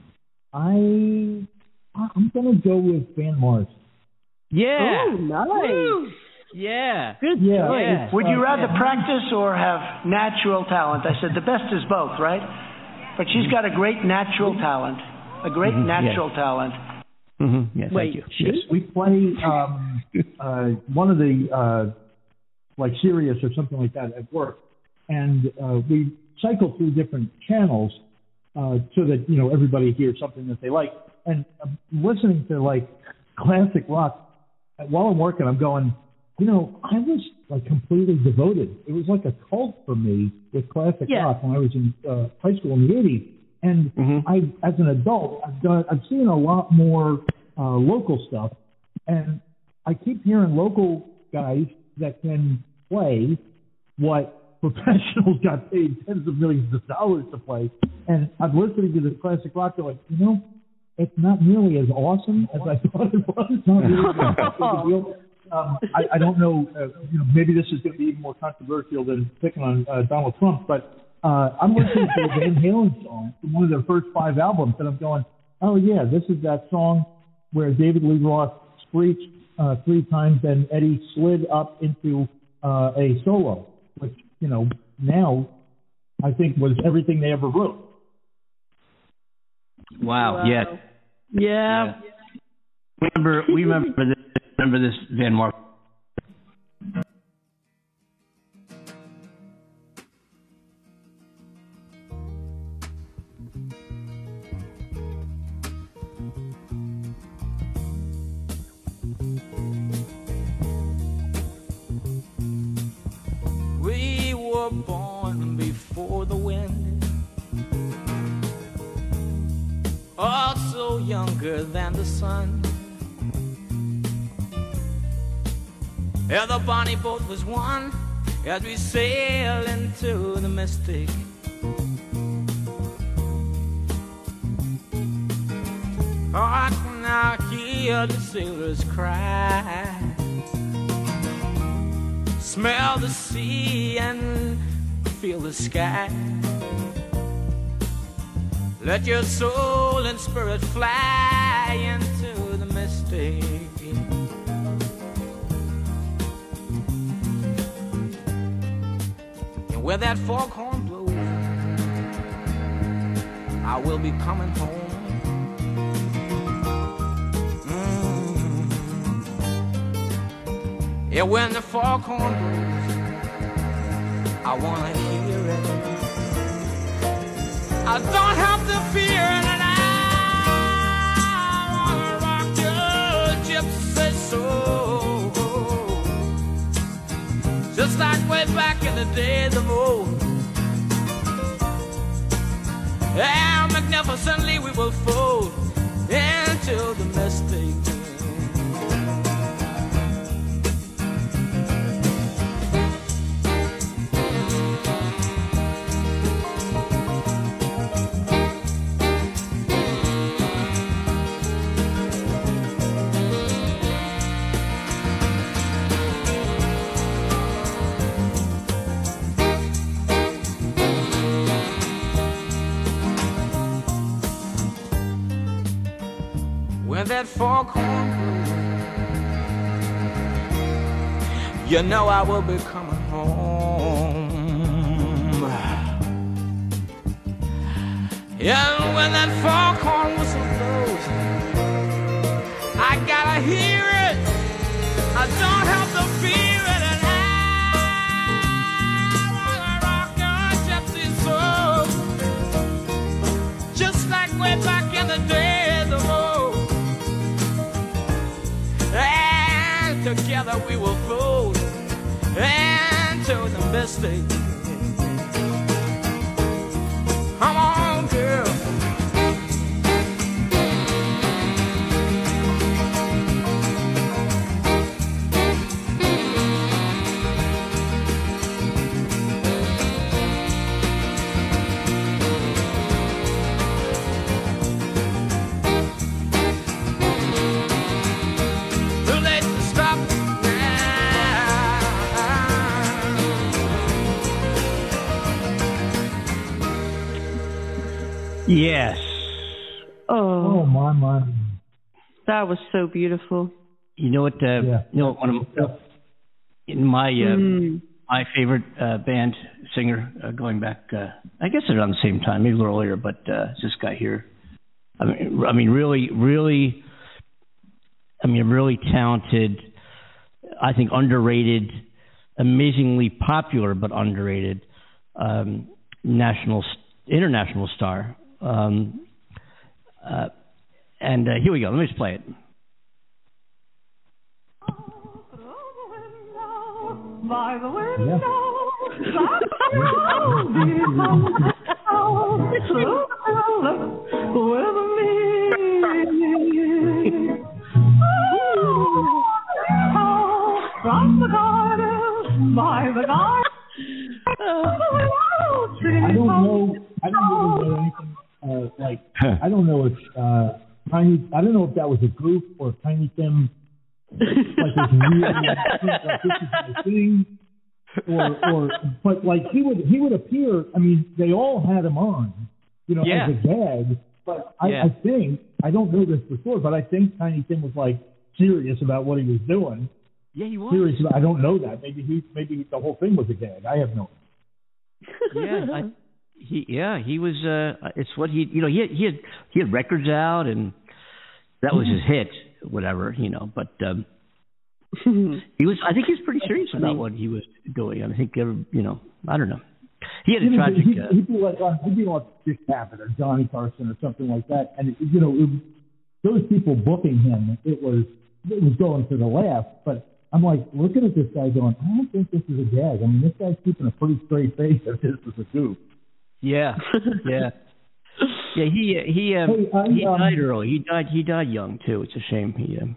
I I'm gonna go with Van Morrison. Yeah. Oh, nice. Woo. Yeah. Good Yeah. choice. Yeah. Would you Uh, rather yeah. practice or have natural talent? I said the best is both, right? But she's got a great natural talent, a great Mhm, yeah. natural talent. Mm-hmm. Yeah, Wait, thank you. she? Yes. We play um, uh, one of the uh, like Sirius or something like that at work, and uh, we cycle through different channels uh, so that you know everybody hears something that they like. And I'm listening to like classic rock while I'm working. I'm going, you know, I was like completely devoted. It was like a cult for me with classic Yeah. rock when I was in uh, high school in the eighties. And Mm-hmm. I, as an adult, I've done, I've seen a lot more uh, local stuff, and I keep hearing local guys that can play what professionals got paid tens of millions of dollars to play. And I'm listening to this classic rock, they're like, you know, it's not nearly as awesome as I thought it was. It's not really as big a deal. Um, I, I don't know, uh, you know, maybe this is going to be even more controversial than picking on uh, Donald Trump, but uh, I'm listening to a Van Halen song from one of their first five albums, and I'm going, oh yeah, this is that song where David Lee Roth screeched uh, three times, and Eddie slid up into uh, a solo, which, you know, now I think was everything they ever wrote. Wow. Wow. Yeah. Yeah. We remember. We remember this. Remember this Van Mark. We were born before the wind, also younger than the sun. Yeah, the bonnie boat was one as we sail into the mystic. Oh, I can now hear the sailors cry, smell the sea and feel the sky. Let your soul and spirit fly into the mystic. And where that foghorn blows, I will be coming home. Yeah, when the foghorn blows, I wanna hear it. I don't have to fear it, and I wanna rock your gypsy soul, just like way back in the days of old. And magnificently we will fold into the mystic. When that foghorn blows, you know I will be coming home. And when that foghorn whistle blows, I gotta hear it. I don't have to fear it, and I wanna rock your gypsy soul, just like way back in the days of old. And together we will fold into the mystic. Come on, girl. Yes. Oh. Oh my my. That was so beautiful. You know what? Uh, Yeah. You know, one of my, in my uh, Mm. my favorite uh, band singer uh, going back. Uh, I guess they're around the same time, maybe a little earlier, but uh, it's this guy here. I mean, I mean, really, really. I mean, really talented. I think underrated, amazingly popular but underrated um, national, international star. Um, uh, and uh, here we go. Let me just play it. by the window. Yeah. With me. From the garden, by the garden. I don't know. I don't really know anything. Uh, like I don't know if uh, Tiny. I don't know if that was a goof or if Tiny Tim like was really like, like this is my thing, or or but like he would he would appear. I mean, they all had him on, you know, Yeah. as a gag. But I, Yeah. I think I don't know this before, but I think Tiny Tim was like serious about what he was doing. Yeah, he was. Serious about, I don't know that. Maybe he maybe the whole thing was a gag. I have no. Yeah, I, he yeah he was. Uh, it's what he you know he had, he had he had records out and that was his hit, whatever you know. But um, he was. I think he was pretty serious about what he was doing. I think uh, you know. I don't know. He had a You know, tragic. He'd, Uh, he'd be like on, he'd be on Dick Cavett or Johnny Carson or something like that, and you know, it, those people booking him, it was it was going for the laugh. But I'm like looking at this guy, going, I don't think this is a gag. I mean, this guy's keeping a pretty straight face if this is a goof. yeah, yeah, yeah. He uh, he um, Hey, I, he um, died early. He died he died young too. It's a shame. He. Um,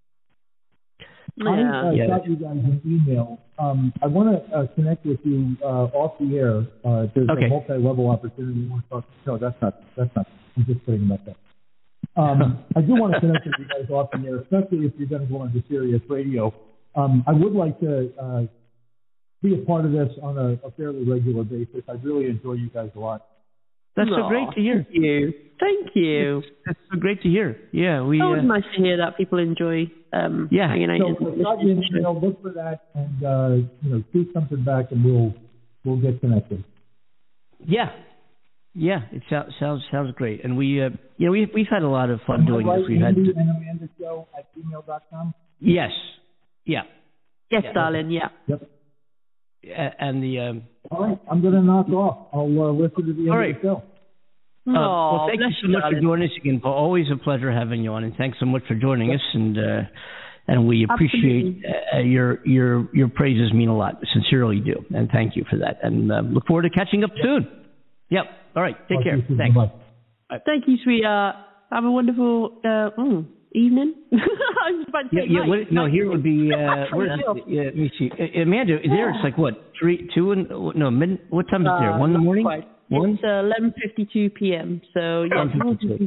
I uh, Yeah. got you guys an email. Um, I want to uh, connect with you uh, off the air. Uh, there's Okay. a multi-level opportunity. You want to talk? No, that's not. That's not. I'm just kidding about that. Um, I do want to connect with you guys off the air, especially if you're going to go into Sirius Radio. Um, I would like to uh, be a part of this on a, a fairly regular basis. I really enjoy you guys a lot. That's so Aw, great to hear. Thank you. Thank you. That's so great to hear. Yeah, we. It's always Uh, nice to hear that people enjoy um, Yeah. hanging out. So and if not, you listening. know, look for that and uh, you know, shoot something back, and we'll we'll get connected. Yeah, yeah. It sounds sounds sounds great, and we, uh, you know, we we've had a lot of fun doing Right, this. We've had. Andy and Amanda Show at gmail dot com. Yes. Yeah. Yes, Yeah. darling. Yeah. Yep. A- And the. Um, All right, I'm going to knock off. I'll uh, listen to the end All of right. the show. Uh, well, Aw, thank you bless so much for darling. joining us again, Paul. Always a pleasure having you on, and thanks so much for joining us. And uh, and we appreciate uh, your your your praises mean a lot. Sincerely do, and thank you for that. And uh, look forward to catching up soon. Yep. All right. Take Talk to care. you soon. Thanks. Bye-bye. Thank you, sweetheart. Have a wonderful uh, mm, evening. I was about to Yeah, say yeah. night. What, no, here would be. Uh, where's it? Yeah, let me see. Uh, Amanda, there it's like what three, two, and no, mid. What time is it there? Uh, One in the not morning. quite. One. It's uh, eleven fifty-two p.m. So yeah. eleven fifty-two.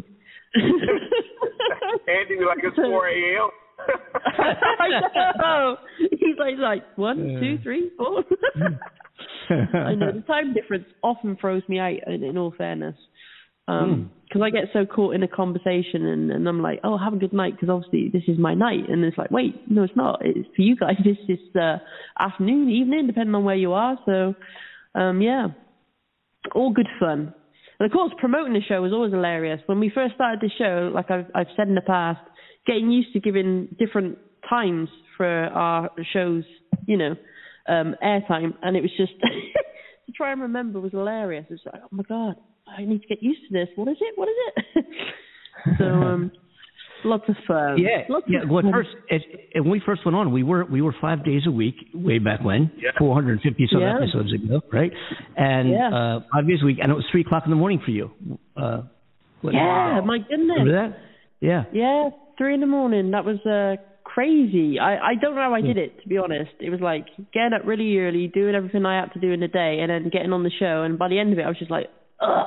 Andy be like it's four a.m. I know. He's like, he's like one, Yeah. two, three, four. I know the time difference often throws me out. In, in all fairness, because um, I get so caught in a conversation, and, and I'm like, oh, have a good night, because obviously this is my night, and it's like, wait, no, it's not. It's for you guys. This is uh, afternoon, evening, depending on where you are. So, um, yeah, all good fun. And of course, promoting the show was always hilarious. When we first started the show, like I've, I've said in the past, getting used to giving different times for our shows, you know, um, airtime, and it was just to try and remember was hilarious. It's like, oh my god, I need to get used to this. What is it? What is it? So um, lots of fun. Yeah, lots yeah. of Well, fun. first, it, it, when we first went on, we were we were five days a week way back when, Yeah. four hundred fifty some Yeah. episodes ago, right? And Yeah. uh, five days a week, and it was three o'clock in the morning for you. Uh, what- Yeah, my goodness. Remember that? Yeah. Yeah, three in the morning. That was uh, crazy. I, I don't know how I did it, to be honest. It was like getting up really early, doing everything I had to do in the day, and then getting on the show. And by the end of it, I was just like, ugh.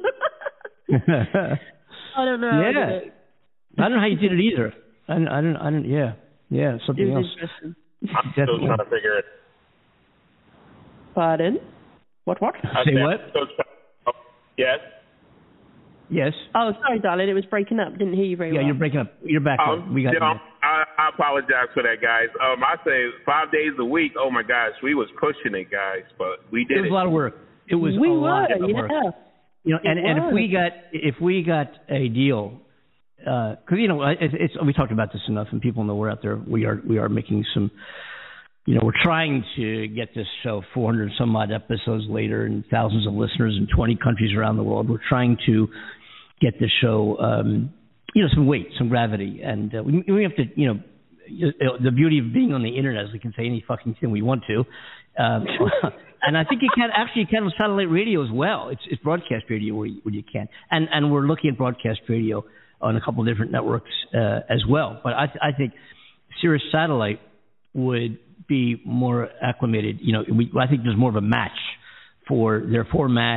I don't know how I Yeah. did it. I don't know how you did it either. I don't. I don't. I don't yeah. Yeah. It Something was else. interesting. I'm still Definitely. trying to figure it. Pardon? What, what? I Say said, what? I'm still trying- oh, yes. Yes. Oh, sorry, darling. It was breaking up. Didn't hear you very Yeah. well. You're breaking up. You're back. Um, we got you you. know, I, I apologize for that, guys. Um, I say five days a week. Oh my gosh, we was pushing it, guys, but we It did was it. a lot of work. It was we a were, lot of yeah. work. You know, and, It and if was. we got if we got a deal, because you know it, it's we talked about this enough, and people know we're out there. We are we are making some. You know, we're trying to get this show four hundred some odd episodes later, and thousands of listeners in twenty countries around the world. We're trying to get this show, um, you know, some weight, some gravity, and uh, we we have to, you know, you know, the beauty of being on the internet is we can say any fucking thing we want to. Um, and I think you can actually you can on satellite radio as well. It's it's broadcast radio where you, where you can, and and we're looking at broadcast radio on a couple of different networks uh, as well. But I th- I think Sirius Satellite would be more acclimated. You know, we, I think there's more of a match for their format,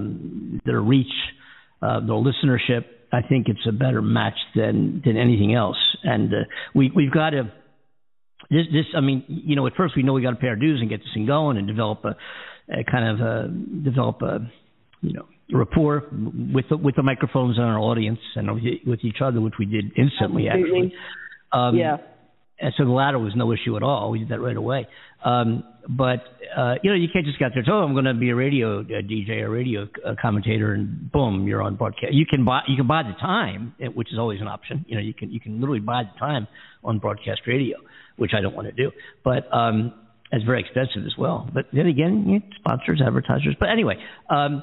um, their reach, uh, their listenership. I think it's a better match than than anything else. And uh, we we've got to. This, this, I mean, you know, at first we know we got to pay our dues and get this thing going and develop a, a kind of a, develop a, you know, rapport with the, with the microphones and our audience and with each other, which we did instantly, actually. Um, yeah. And so the latter was no issue at all. We did that right away. Um, but uh, you know, you can't just get out there. Oh, I'm going to be a radio uh, D J, a radio uh, commentator, and boom, you're on broadcast. You can buy, you can buy the time, which is always an option. You know, you can you can literally buy the time on broadcast radio, which I don't want to do. But um, it's very expensive as well. But then again, you know, sponsors, advertisers. But anyway, um,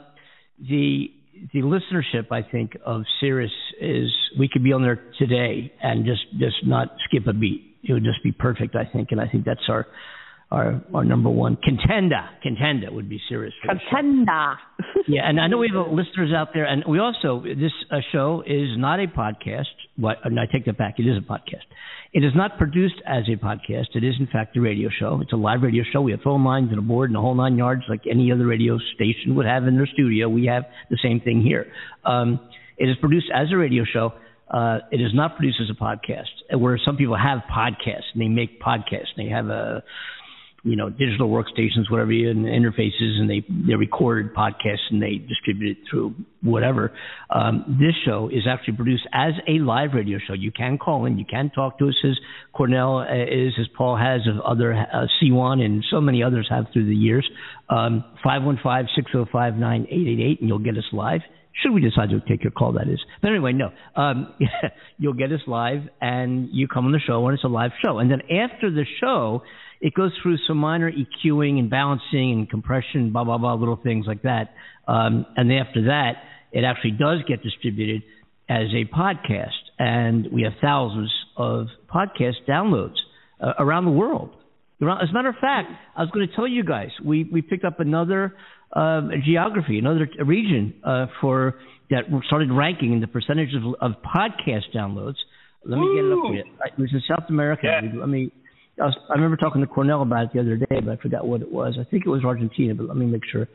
the the listenership, I think, of Sirius is we could be on there today and just, just not skip a beat. It would just be perfect, I think, and I think that's our our, our number one contender. Contender would be Sirius. Contender. Yeah, and I know we have listeners out there, and we also this uh, show is not a podcast. What? No, I take that back. It is a podcast. It is not produced as a podcast. It is, in fact, a radio show. It's a live radio show. We have phone lines and a board and the whole nine yards, like any other radio station would have in their studio. We have the same thing here. Um, it is produced as a radio show. Uh, it is not produced as a podcast, where some people have podcasts and they make podcasts. And they have a, you know, digital workstations, whatever, and interfaces, and they, they record podcasts and they distribute it through whatever. Um, this show is actually produced as a live radio show. You can call in, you can talk to us, as Cornell is, as Paul has, of other uh, C one and so many others have through the years. Um, five one five, six oh five, nine eight eight eight, and you'll get us live. Should we decide to take your call, that is. But anyway, no. Um, you'll get us live, and you come on the show, and it's a live show. And then after the show, it goes through some minor EQing and balancing and compression, blah, blah, blah, little things like that. Um, and then after that, it actually does get distributed as a podcast. And we have thousands of podcast downloads uh, around the world. As a matter of fact, I was going to tell you guys, we, we picked up another uh, geography, another region uh, for that started ranking in the percentage of, of podcast downloads. Let me Ooh. get it up for you. It was in South America. Yeah. Let me. I, was, I remember talking to Cornell about it the other day, but I forgot what it was. I think it was Argentina, but let me make sure.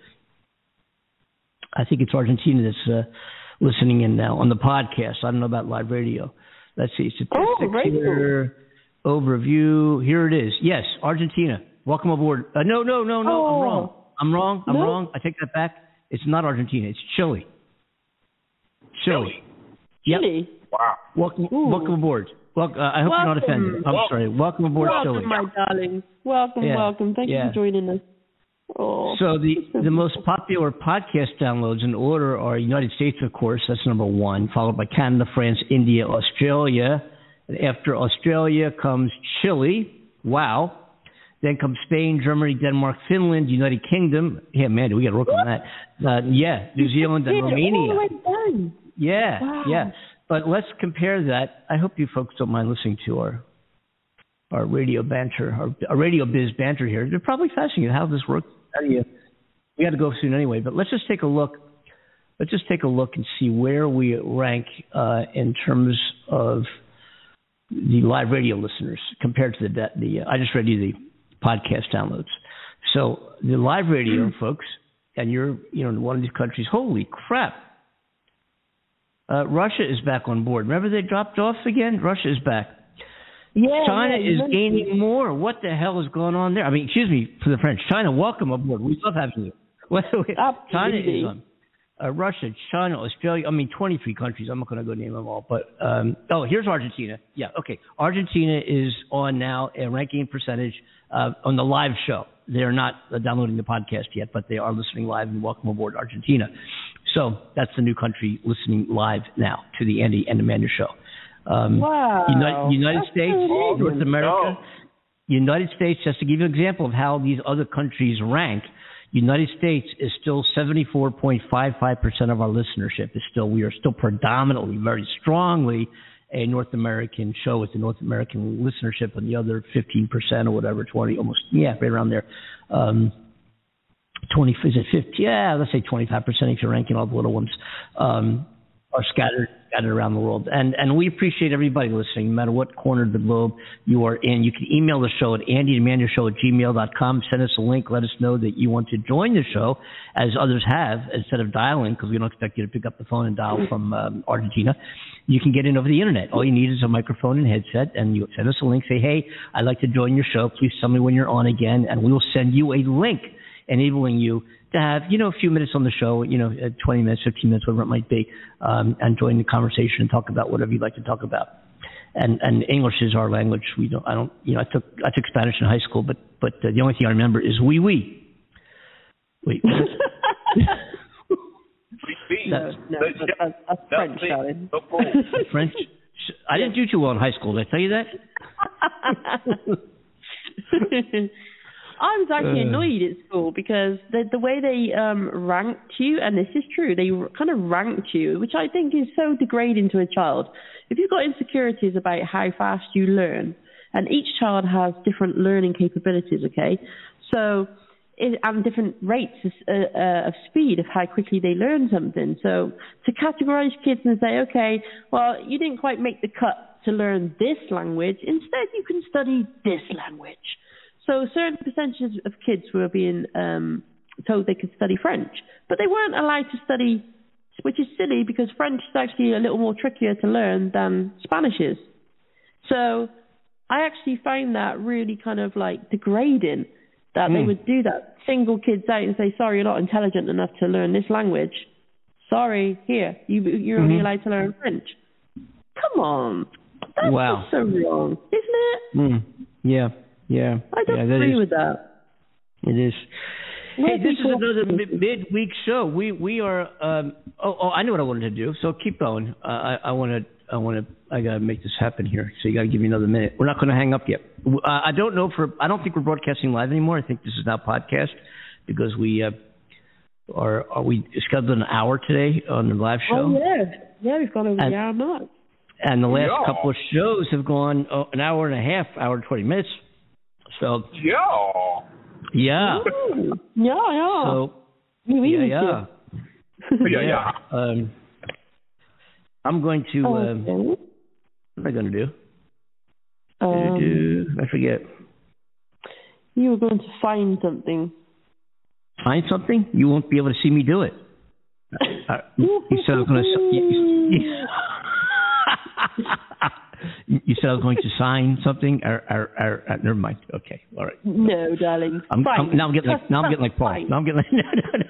I think it's Argentina that's uh, listening in now on the podcast. I don't know about live radio. Let's see. Statistics oh, right here. Overview. Here it is. Yes, Argentina. Welcome aboard. Uh, no, no, no, no. Oh. I'm wrong. I'm wrong. I'm no. wrong. I take that back. It's not Argentina. It's Chile. Chile. Yep. Chile. Wow. Welcome, welcome aboard. Well, uh, I hope welcome. you're not offended. I'm welcome. sorry. Welcome aboard, welcome, Chile. my darlings. Welcome, yeah. welcome. Thank yeah. you for joining us. Oh. So the, the most popular podcast downloads in order are United States, of course. That's number one, followed by Canada, France, India, Australia. And after Australia comes Chile. Wow. Then comes Spain, Germany, Denmark, Finland, United Kingdom. Yeah, man, we got to work on that. Uh, yeah, New Zealand and Romania. Yeah, wow. yeah. But let's compare that. I hope you folks don't mind listening to our our radio banter, our, our radio biz banter here. They're probably fascinated how this works. How do you, we got to go soon anyway. But let's just take a look. Let's just take a look and see where we rank uh, in terms of the live radio listeners compared to the the. Uh, I just read you the podcast downloads. So the live radio folks, and you're you know in one of these countries. Holy crap! Uh, Russia is back on board. Remember they dropped off again? Russia is back. Yeah, China yeah, is gaining more. What the hell is going on there? I mean, excuse me for the French. China, welcome aboard. We love having you. China is on. Uh, Russia, China, Australia. I mean, twenty-three countries. I'm not going to go name them all. But, um, oh, here's Argentina. Yeah, okay. Argentina is on now, a ranking percentage uh, on the live show. They're not uh, downloading the podcast yet, but they are listening live, and welcome aboard, Argentina. So that's the new country listening live now to the Andy and Amanda show. Um, wow. United, United that's States, amazing. North America. United States, just to give you an example of how these other countries rank, United States is still seventy-four point five five percent of our listenership is still, we are still predominantly, very strongly a North American show with the North American listenership, and the other fifteen percent or whatever, twenty, almost, yeah, right around there. Um, twenty, is it fifty? Yeah, let's say twenty-five percent if you're ranking all the little ones, um, are scattered scattered around the world. And and we appreciate everybody listening, no matter what corner of the globe you are in. You can email the show at andy and manuel show at gmail dot com. Send us a link. Let us know that you want to join the show, as others have, instead of dialing, because we don't expect you to pick up the phone and dial from um, Argentina. You can get in over the internet. All you need is a microphone and headset, and you send us a link. Say, hey, I'd like to join your show. Please tell me when you're on again, and we will send you a link enabling you to have, you know, a few minutes on the show, you know, twenty minutes, fifteen minutes, whatever it might be, um, and join the conversation and talk about whatever you'd like to talk about. And and English is our language. We don't, I don't, you know, I took I took Spanish in high school, but but uh, the only thing I remember is oui oui. Wait. No, no, that's, that's French, Alan. French? I didn't do too well in high school. Did I tell you that? I was actually Uh. annoyed at school because the the way they um, ranked you, and this is true, they kind of ranked you, which I think is so degrading to a child. If you've got insecurities about how fast you learn, and each child has different learning capabilities, okay? So, it, and different rates of, uh, uh, of speed of how quickly they learn something. So, to categorize kids and say, okay, well, you didn't quite make the cut to learn this language, instead you can study this language. So certain percentages of kids were being um, told they could study French, but they weren't allowed to study, which is silly because French is actually a little more trickier to learn than Spanish is. So I actually find that really kind of like degrading that mm. they would do that, single kids out and say, sorry, you're not intelligent enough to learn this language. Sorry, here, you, you're mm-hmm. only allowed to learn French. Come on. That's wow. so wrong, isn't it? Mm. Yeah. Yeah, I don't yeah, agree is, with that. It is. Where hey, this is another mid- midweek show. We we are. Um, oh, oh, I know what I wanted to do. So keep going. Uh, I I want to. I want to. I gotta make this happen here. So you gotta give me another minute. We're not going to hang up yet. Uh, I don't know for. I don't think we're broadcasting live anymore. I think this is now podcast because we uh, are. Are we scheduled an hour today on the live show? Oh yeah, yeah. We've gone over the hour mark. And the last Yeah. couple of shows have gone oh, an hour and a half, hour and twenty minutes. So Yeah. yeah, Ooh. Yeah, yeah. so We yeah, need yeah, to. Yeah, yeah. Um, I'm going to. Oh, Um, okay. what am I going to do? Um, Do- I forget. You were going to find something. Find something? You won't be able to see me do it. Uh, you said I was going to. You, you, you said I was going to sign something. Or, or, or, or, never mind. Okay, all right. No, darling. I'm, Fine. I'm, now I'm getting like now I'm getting like Paul. Fine. Now I'm getting like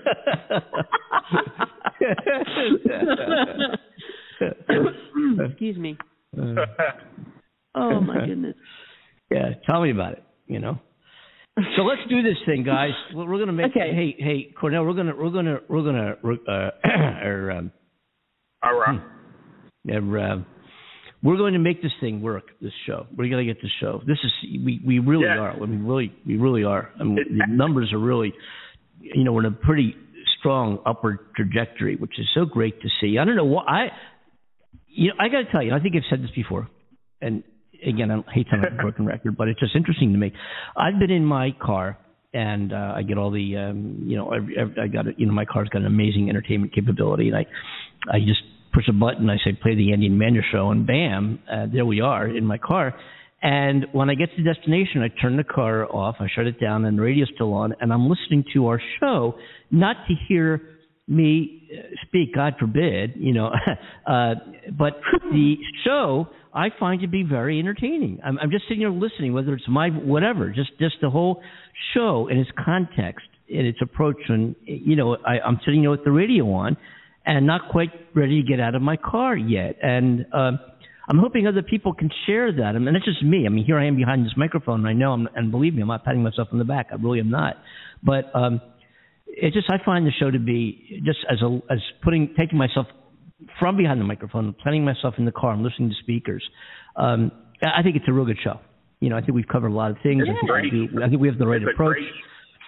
no, no. Excuse me. Uh, Oh my goodness. yeah, tell me about it. You know. So let's do this thing, guys. We're, we're gonna make. Okay. Hey, hey, Cornell. We're gonna, we're gonna, we're gonna. Uh, or, um, All right. or, uh, we're going to make this thing work. This show. We're gonna get this show. This is we, we really Yeah. are. I mean, really, we really are. I mean, the numbers are really. You know, we're in a pretty strong upward trajectory, which is so great to see. I don't know what I. You know, I got to tell you. I think I've said this before, and. Again, I hate sounding like a broken record, but it's just interesting to me. I've been in my car, and uh, I get all the, um, you know, every, every, I got it. You know, my car's got an amazing entertainment capability, and I, I just push a button. I say, play the Andy and Manuel show, and bam, uh, there we are in my car. And when I get to the destination, I turn the car off, I shut it down, and the radio's still on, and I'm listening to our show, not to hear me speak, God forbid, you know, uh, but the show I find to be very entertaining. I'm, I'm just sitting here listening, whether it's my whatever, just just the whole show in its context, in its approach, and you know, I, I'm sitting here with the radio on, and not quite ready to get out of my car yet, and um, I'm hoping other people can share that. I mean, that's just me. I mean, here I am behind this microphone, and I know, I'm, and believe me, I'm not patting myself on the back. I really am not, but. Um, It just I find the show to be just as a as putting taking myself from behind the microphone, planting myself in the car, and listening to speakers. Um, I think it's a real good show. You know, I think we've covered a lot of things. It's I think, great. we, I think we have the right It's a approach. great-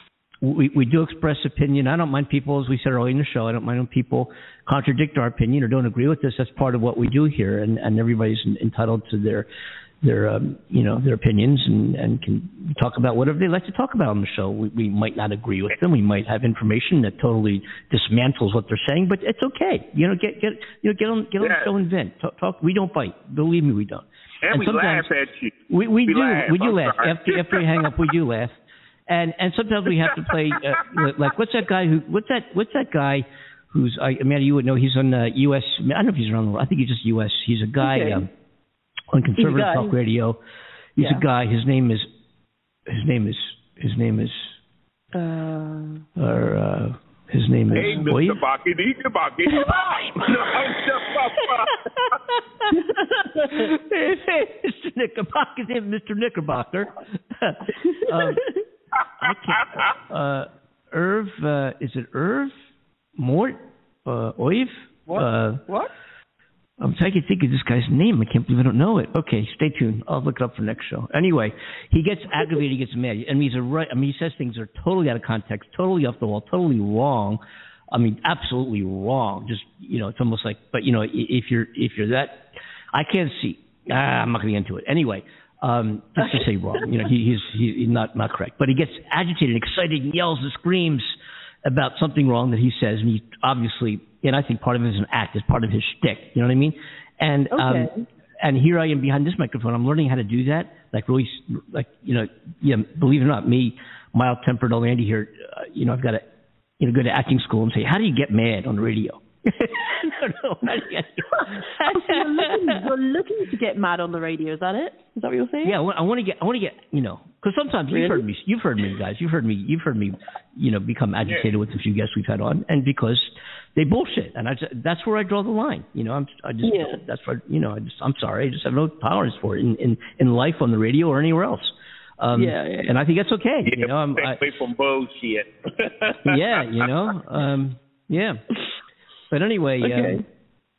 we, we do express opinion. I don't mind people, as we said earlier in the show, I don't mind when people contradict our opinion or don't agree with us. That's part of what we do here, and, and everybody's entitled to their their um, you know their opinions and, and can talk about whatever they like to talk about on the show. We, we might not agree with them. We might have information that totally dismantles what they're saying, but it's okay. You know, get get you know get on get on Yeah. the show and vent. Talk, talk. We don't bite. Believe me, we don't. And, And we sometimes- laugh at you. We we, We do laugh. we do I'm laugh sorry. after after we hang up. We do laugh, and and sometimes we have to play uh, like what's that guy who what's that what's that guy who's I Amanda, you would know, he's on uh, U S I don't know if he's around the world. I think he's just U S He's a guy Okay. um, on conservative guy. talk radio. He's Yeah. a guy. His name is his name is his name is Uh, or uh, his name is Hey, Boy? Mister Bucky, Mister Bucky. Mister Knickerbocker, his name is Mister Knickerbocker. um, I can't. Uh, Irv, uh, is it Irv? Mort? Uh, Oiv? What? Uh, What? I'm trying to think of this guy's name. I can't believe I don't know it. Okay, stay tuned. I'll look it up for next show. Anyway, he gets aggravated. He gets mad. I mean, he's a right. I mean, he says things that are totally out of context, totally off the wall, totally wrong. I mean, absolutely wrong. Just you know, it's almost like. But you know, i- if you're if you're that, I can't see. Ah, I'm not going to get into it. Anyway, um, just to say wrong. You know, he, he's he, he's not not correct. But he gets agitated, excited, and yells and screams about something wrong that he says, and he obviously, and I think part of it is an act, it's part of his shtick. You know what I mean? And Okay. um, and here I am behind this microphone. I'm learning how to do that. Like really, like you know, yeah. Believe it or not, me, mild-tempered old Andy here. Uh, you know, I've got to, you know, go to acting school and say, how do you get mad on the radio? I don't know. How do you get, oh, so you're looking, you're looking to get mad on the radio, is that it? Is that what you're saying? Yeah, I want to get, I want to get, you know, because sometimes Really? you've heard me, you've heard me, guys, you've heard me, you've heard me, you know, become agitated with a few guests we've had on, and because they bullshit, and I just, that's where I draw the line. You know, I'm, I just, Yeah. that's where, you know, I just, I'm sorry, I just have no tolerance for it in, in, in life, on the radio, or anywhere else. Um, Yeah, yeah. And I think that's okay. Yeah, You know, I'm, I, stay away from bullshit. yeah, you know, um, yeah. But anyway, Okay. um,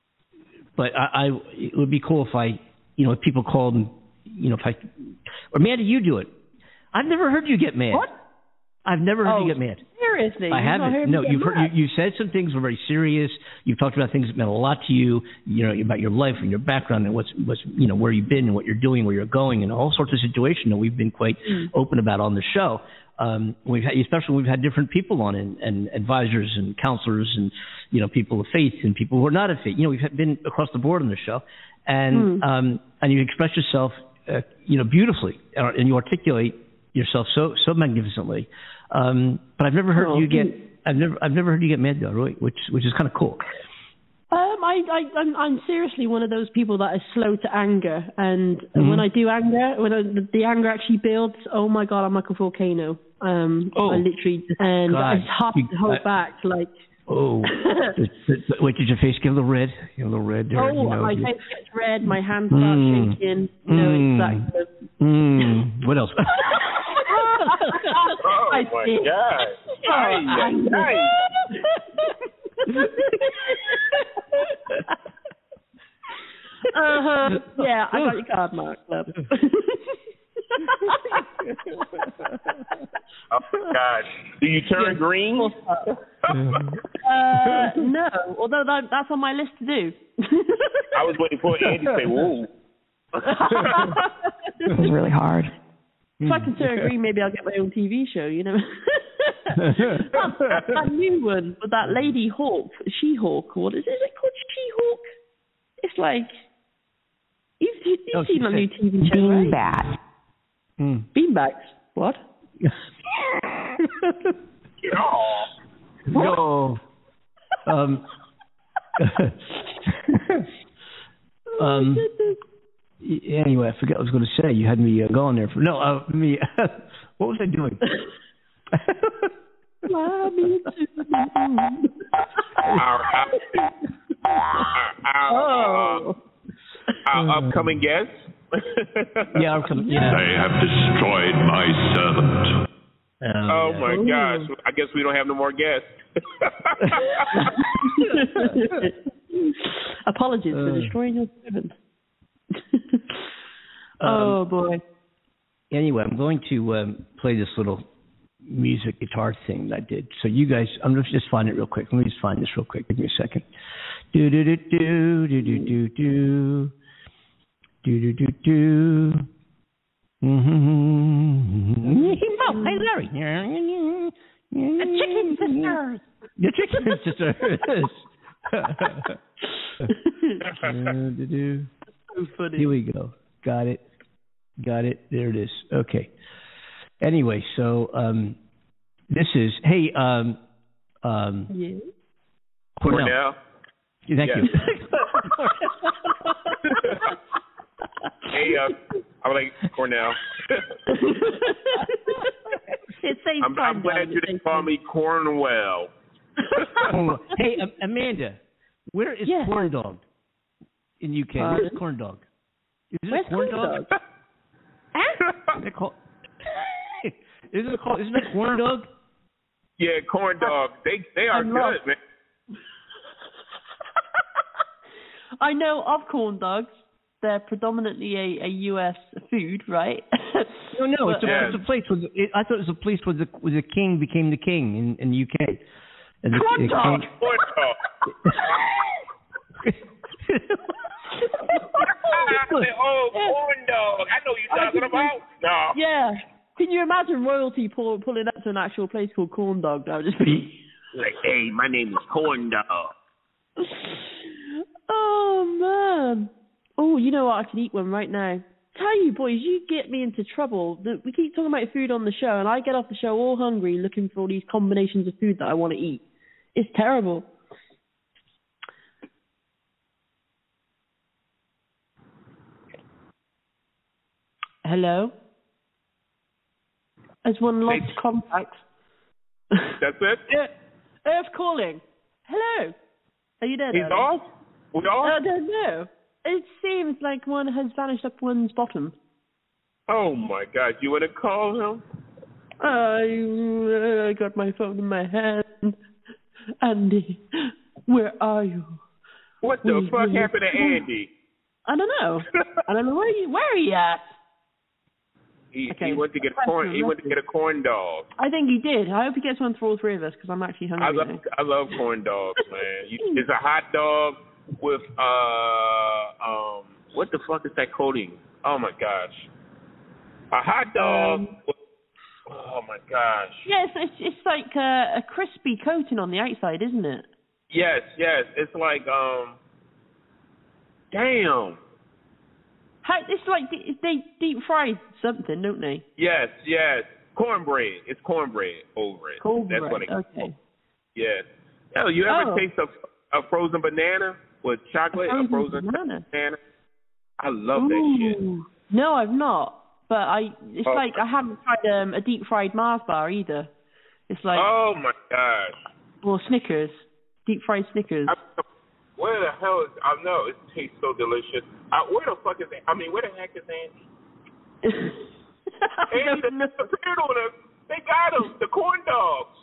but I, I, it would be cool if I, you know, if people called and, you know, if I, or Amanda, you do it. I've never heard you get mad. What? I've never heard Oh, you get mad. Seriously? I You've not haven't. heard me No, get you've heard, mad? you, you said some things were very serious. You've talked about things that meant a lot to you. You know, about your life and your background and what's, what's, you know, where you've been and what you're doing, where you're going, and all sorts of situations that we've been quite Mm. open about on the show. Um, we've had, especially when we've had different people on, and, and advisors and counselors, and you know, people of faith and people who are not of faith. You know, we've had- been across the board on the show, and Mm. um, and you express yourself, uh, you know, beautifully, uh, and you articulate yourself so so magnificently. Um, but I've never heard Oh, you get. thank- I've never I've never heard you get mad though, Roy, which which is kind of cool. Um, I, I, I'm, I'm seriously one of those people that is slow to anger, and Mhm. when I do anger, when I, the, the anger actually builds, oh my god, I'm like a volcano. Um, Oh, I literally, and God. it's hard You- to hold I- back. Like, Oh, Th- th- th- wait, did your face get a little red? Get a little red there. oh, you know, my you- face gets red, my hands start Mm. shaking. You know, Mm. it's that kind of. Mm. What else? Oh, I my see. God. Oh, Ay, ay, anger. ay. Uh-huh. Yeah, I got your card, Mark. Love. Oh, my God. Do you turn green? uh, no, although that, that's on my list to do. I was waiting for Andy to say, whoa. This is really hard. If I can turn green, maybe I'll get my own T V show, you know. that, that new one with that lady Hawk, She-Hulk, what is it? Is it called She-Hulk? It's like, you've, you've Oh, seen she my said new T V show, right? Beanbag. Mm. Beanbags. What? No. Um. um. y- Anyway, I forgot what I was going to say. You had me uh, going there for no. Uh, me. What was I doing? Fly me to the moon. Our, our, our, uh, our upcoming guest. Yeah, I'm coming. Yeah. They have destroyed my servant. Oh, yeah. my Ooh. gosh. I guess we don't have no more guests. Apologies for Uh. destroying your servant. Um, oh boy. Anyway, I'm going to um, play this little music guitar thing that I did. So you guys, I'm going to just find it real quick. Let me just find this real quick. Give me a second. Do do do do do do do do do do do do. Mm-hmm. Oh, hey Larry. The Chicken Sisters. The Chicken Sisters. So funny. Here we go. Got it. Got it. There it is. Okay. Anyway, so um, this is hey um, um, yeah. Cornell. Cornell. Thank yes. you. Hey, uh, I would like Cornell. I'm, I'm glad you didn't call me Cornwell. Hey, um, Amanda, where is yeah. Corn Dog in U K? Uh, Where's Corn Dog? Is it Where's Corn Corn Dog? Dog? Huh? Isn't it called? Isn't it called? Isn't it Corn Dog? Yeah, Corn Dog. They they are good, man. I know of corn dogs. They're predominantly a, a U S food, right? No, no, it's a, yeah. it's a place where the, it, I thought it was a place where the where the king became the king in, in the U K. And the, corn the dog. king... Corn dog. I said, oh, corn dog. I know what you're talking about. No. Yeah. Can you imagine royalty pull, pulling up to an actual place called Corn Dog? That would just be like, hey, my name is Corn Dog. Oh man. Oh, you know what? I can eat one right now. Tell you boys, you get me into trouble. We keep talking about food on the show, and I get off the show all hungry, looking for all these combinations of food that I want to eat. It's terrible. Hello? Has one lost Hey. contact? That's it? Earth calling. Hello? Are you there? He's darling? off? We off? I don't know. It seems like one has vanished up one's bottom. Oh my God! You want to call him? I, I got my phone in my hand. Andy, where are you? What the We- fuck we- happened to Andy? I don't know. I don't know where he, where he at. He, Okay. he went to get a corn. He went to get a corn dog. I think he did. I hope he gets one for all three of us because I'm actually hungry. I love now. I love corn dogs, man. You, it's a hot dog with uh um what the fuck is that coating? Oh my gosh, a hot dog. Um, with, oh my gosh. Yes, it's it's like a, a crispy coating on the outside, isn't it? Yes, yes. It's like um. Damn. How, it's like they, they deep fry something, don't they? Yes, yes. Cornbread. It's cornbread over it. Cornbread. That's what it Okay. Yes. Hell, you ever Oh. taste a, a frozen banana with chocolate? A A frozen frozen banana? banana? I love that shit. Ooh. No, I've not. But I, it's Oh. like I haven't tried um, a deep fried Mars bar either. It's like Oh my gosh. or Snickers, deep fried Snickers. I, where the hell is? I know it tastes so delicious. I, where the fuck is? I mean, where the heck is Andy? Andy disappeared on us. They got him. The corn dogs.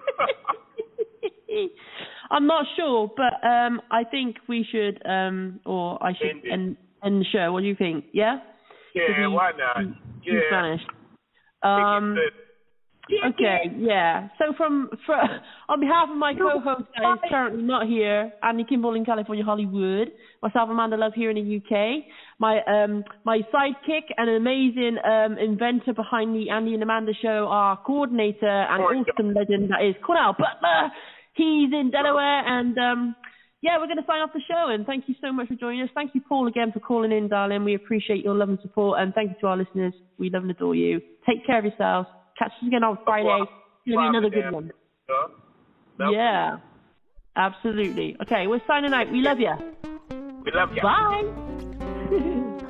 I'm not sure, but um, I think we should, um, or I should End it. end, end the show. What do you think? Yeah. Yeah, he- why not? He's Yeah. vanished. Um. Okay, yeah. So from, for, on behalf of my co-host that is currently not here, Andy Kimball in California, Hollywood, myself, Amanda Love here in the U K, my um my sidekick and amazing um inventor behind the Andy and Amanda show, our coordinator and awesome legend that is Cornell Butler. He's in Delaware, and um yeah, we're going to sign off the show, and thank you so much for joining us. Thank you, Paul, again for calling in, darling. We appreciate your love and support, and thank you to our listeners. We love and adore you. Take care of yourselves. Catch us again on Friday. It's going to be another good one. Yeah, absolutely. Okay, we're signing out. We love you. We love you. Bye.